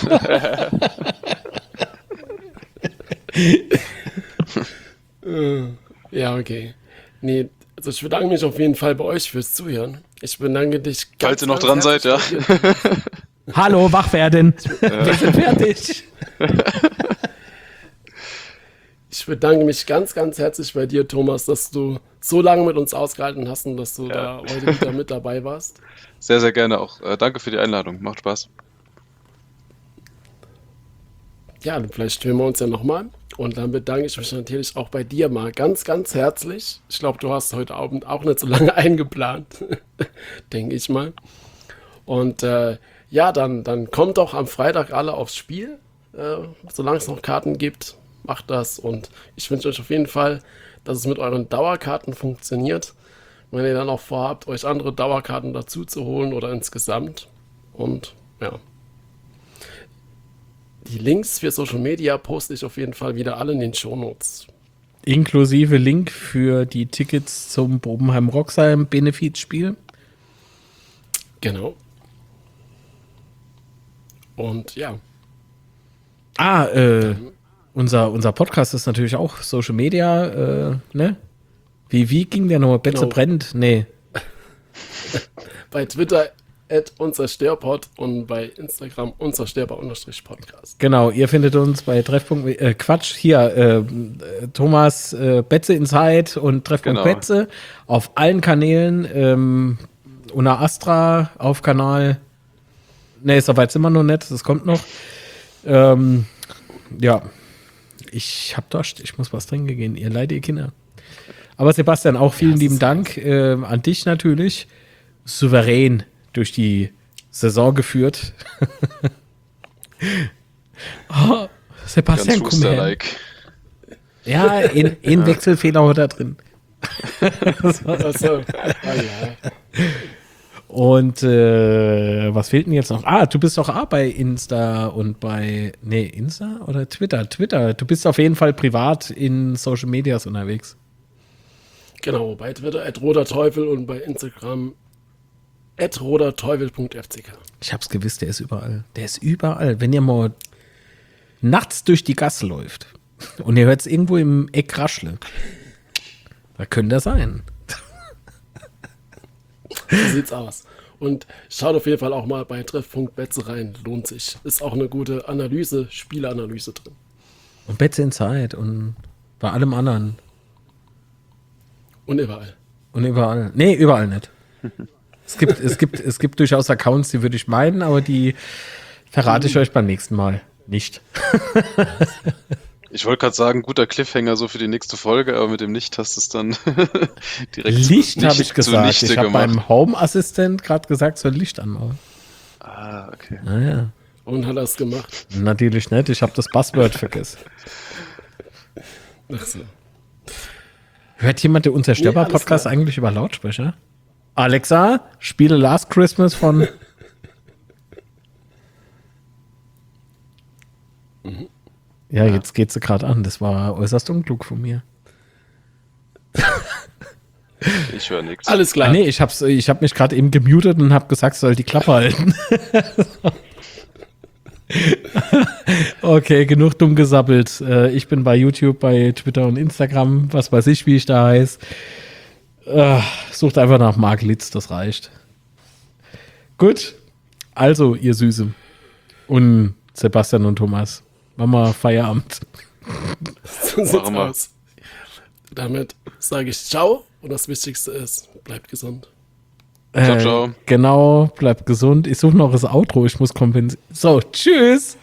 Ja, okay. Nee, also ich bedanke mich auf jeden Fall bei euch fürs Zuhören. Ich bedanke dich ganz, Falls ihr noch dran seid, ja. Hallo, wach werden. Wir sind fertig. Ich bedanke mich ganz, ganz herzlich bei dir, Thomas, dass du so lange mit uns ausgehalten hast und dass du da heute wieder mit dabei warst. Sehr, sehr gerne auch. Danke für die Einladung. Macht Spaß. Ja, vielleicht hören wir uns ja nochmal. Und dann bedanke ich mich natürlich auch bei dir mal ganz, ganz herzlich. Ich glaube, du hast heute Abend auch nicht so lange eingeplant, denke ich mal. Und ja, dann kommt doch am Freitag alle aufs Spiel, solange es noch Karten gibt. Macht das und ich wünsche euch auf jeden Fall, dass es mit euren Dauerkarten funktioniert. Wenn ihr dann auch vorhabt, euch andere Dauerkarten dazu zu holen oder insgesamt. Und ja. Die Links für Social Media poste ich auf jeden Fall wieder alle in den Shownotes. Inklusive Link für die Tickets zum Bobenheim-Roxheim Benefizspiel. Genau. Und ja. Unser Podcast ist natürlich auch Social Media, ne? Wie ging der nochmal? Betze brennt? Nee. Bei Twitter @unzerstörpod und bei Instagram unzerstörbar_podcast. Genau, ihr findet uns bei Treffpunkt, Quatsch, hier, Thomas Betze Inside und Treffpunkt Genau. Betze auf allen Kanälen, Una Astra auf Kanal, ne, soweit sind wir noch nicht, das kommt noch. Ja, ich hab Durst, ich muss was trinken gehen, ihr Leute, ihr Kinder. Aber Sebastian, auch vielen lieben Dank an dich natürlich. Souverän durch die Saison geführt. Oh, Sebastian, Ganz komm her. Schuster-like. Ja, in Wechselfehler hat er drin. Also, ja. Und was fehlt denn jetzt noch? Du bist doch auch bei Insta und Insta oder Twitter? Twitter. Du bist auf jeden Fall privat in Social Medias unterwegs. Genau, bei Twitter @roderteufel und bei Instagram @roderteufel.fck. Ich hab's gewusst, der ist überall. Der ist überall. Wenn ihr mal nachts durch die Gasse läuft und ihr hört es irgendwo im Eck rascheln, da könnte das sein. So sieht's aus. Und schaut auf jeden Fall auch mal bei Treff.betze rein. Lohnt sich. Ist auch eine gute Analyse, Spielanalyse drin. Und Betze Inside und bei allem anderen. Und überall. Und überall. Nee, überall nicht. Es gibt durchaus Accounts, die würde ich meiden, aber die verrate ich euch beim nächsten Mal. Nicht. Ich wollte gerade sagen, guter Cliffhanger so für die nächste Folge, aber mit dem Nicht hast du es dann direkt Licht habe ich gesagt. zunichte Ich habe gemacht. beim Home-Assistent gerade gesagt, soll Licht anmachen. Ah, okay. Naja, Und hat er es gemacht. natürlich nicht. Ich habe das Buzzword vergessen. Ach so. Hört jemand der Unzerstörbar-Podcast eigentlich über Lautsprecher? Alexa, spiele Last Christmas von... Ja, jetzt geht sie gerade an. Das war äußerst unklug von mir. Ich höre nichts. Alles klar. Nee, ich hab mich gerade eben gemutet und habe gesagt, soll die Klappe halten. Okay, genug dumm gesappelt. Ich bin bei YouTube, bei Twitter und Instagram. Was weiß ich, wie ich da heiße. Sucht einfach nach Marc Litz, das reicht. Gut, also ihr Süße und Sebastian und Thomas. Machen wir Feierabend. So sieht's Machen wir. aus. Damit sage ich ciao und das Wichtigste ist, bleibt gesund. Ciao, ciao. Genau, bleibt gesund. Ich suche noch das Outro, ich muss kompensieren. So, tschüss.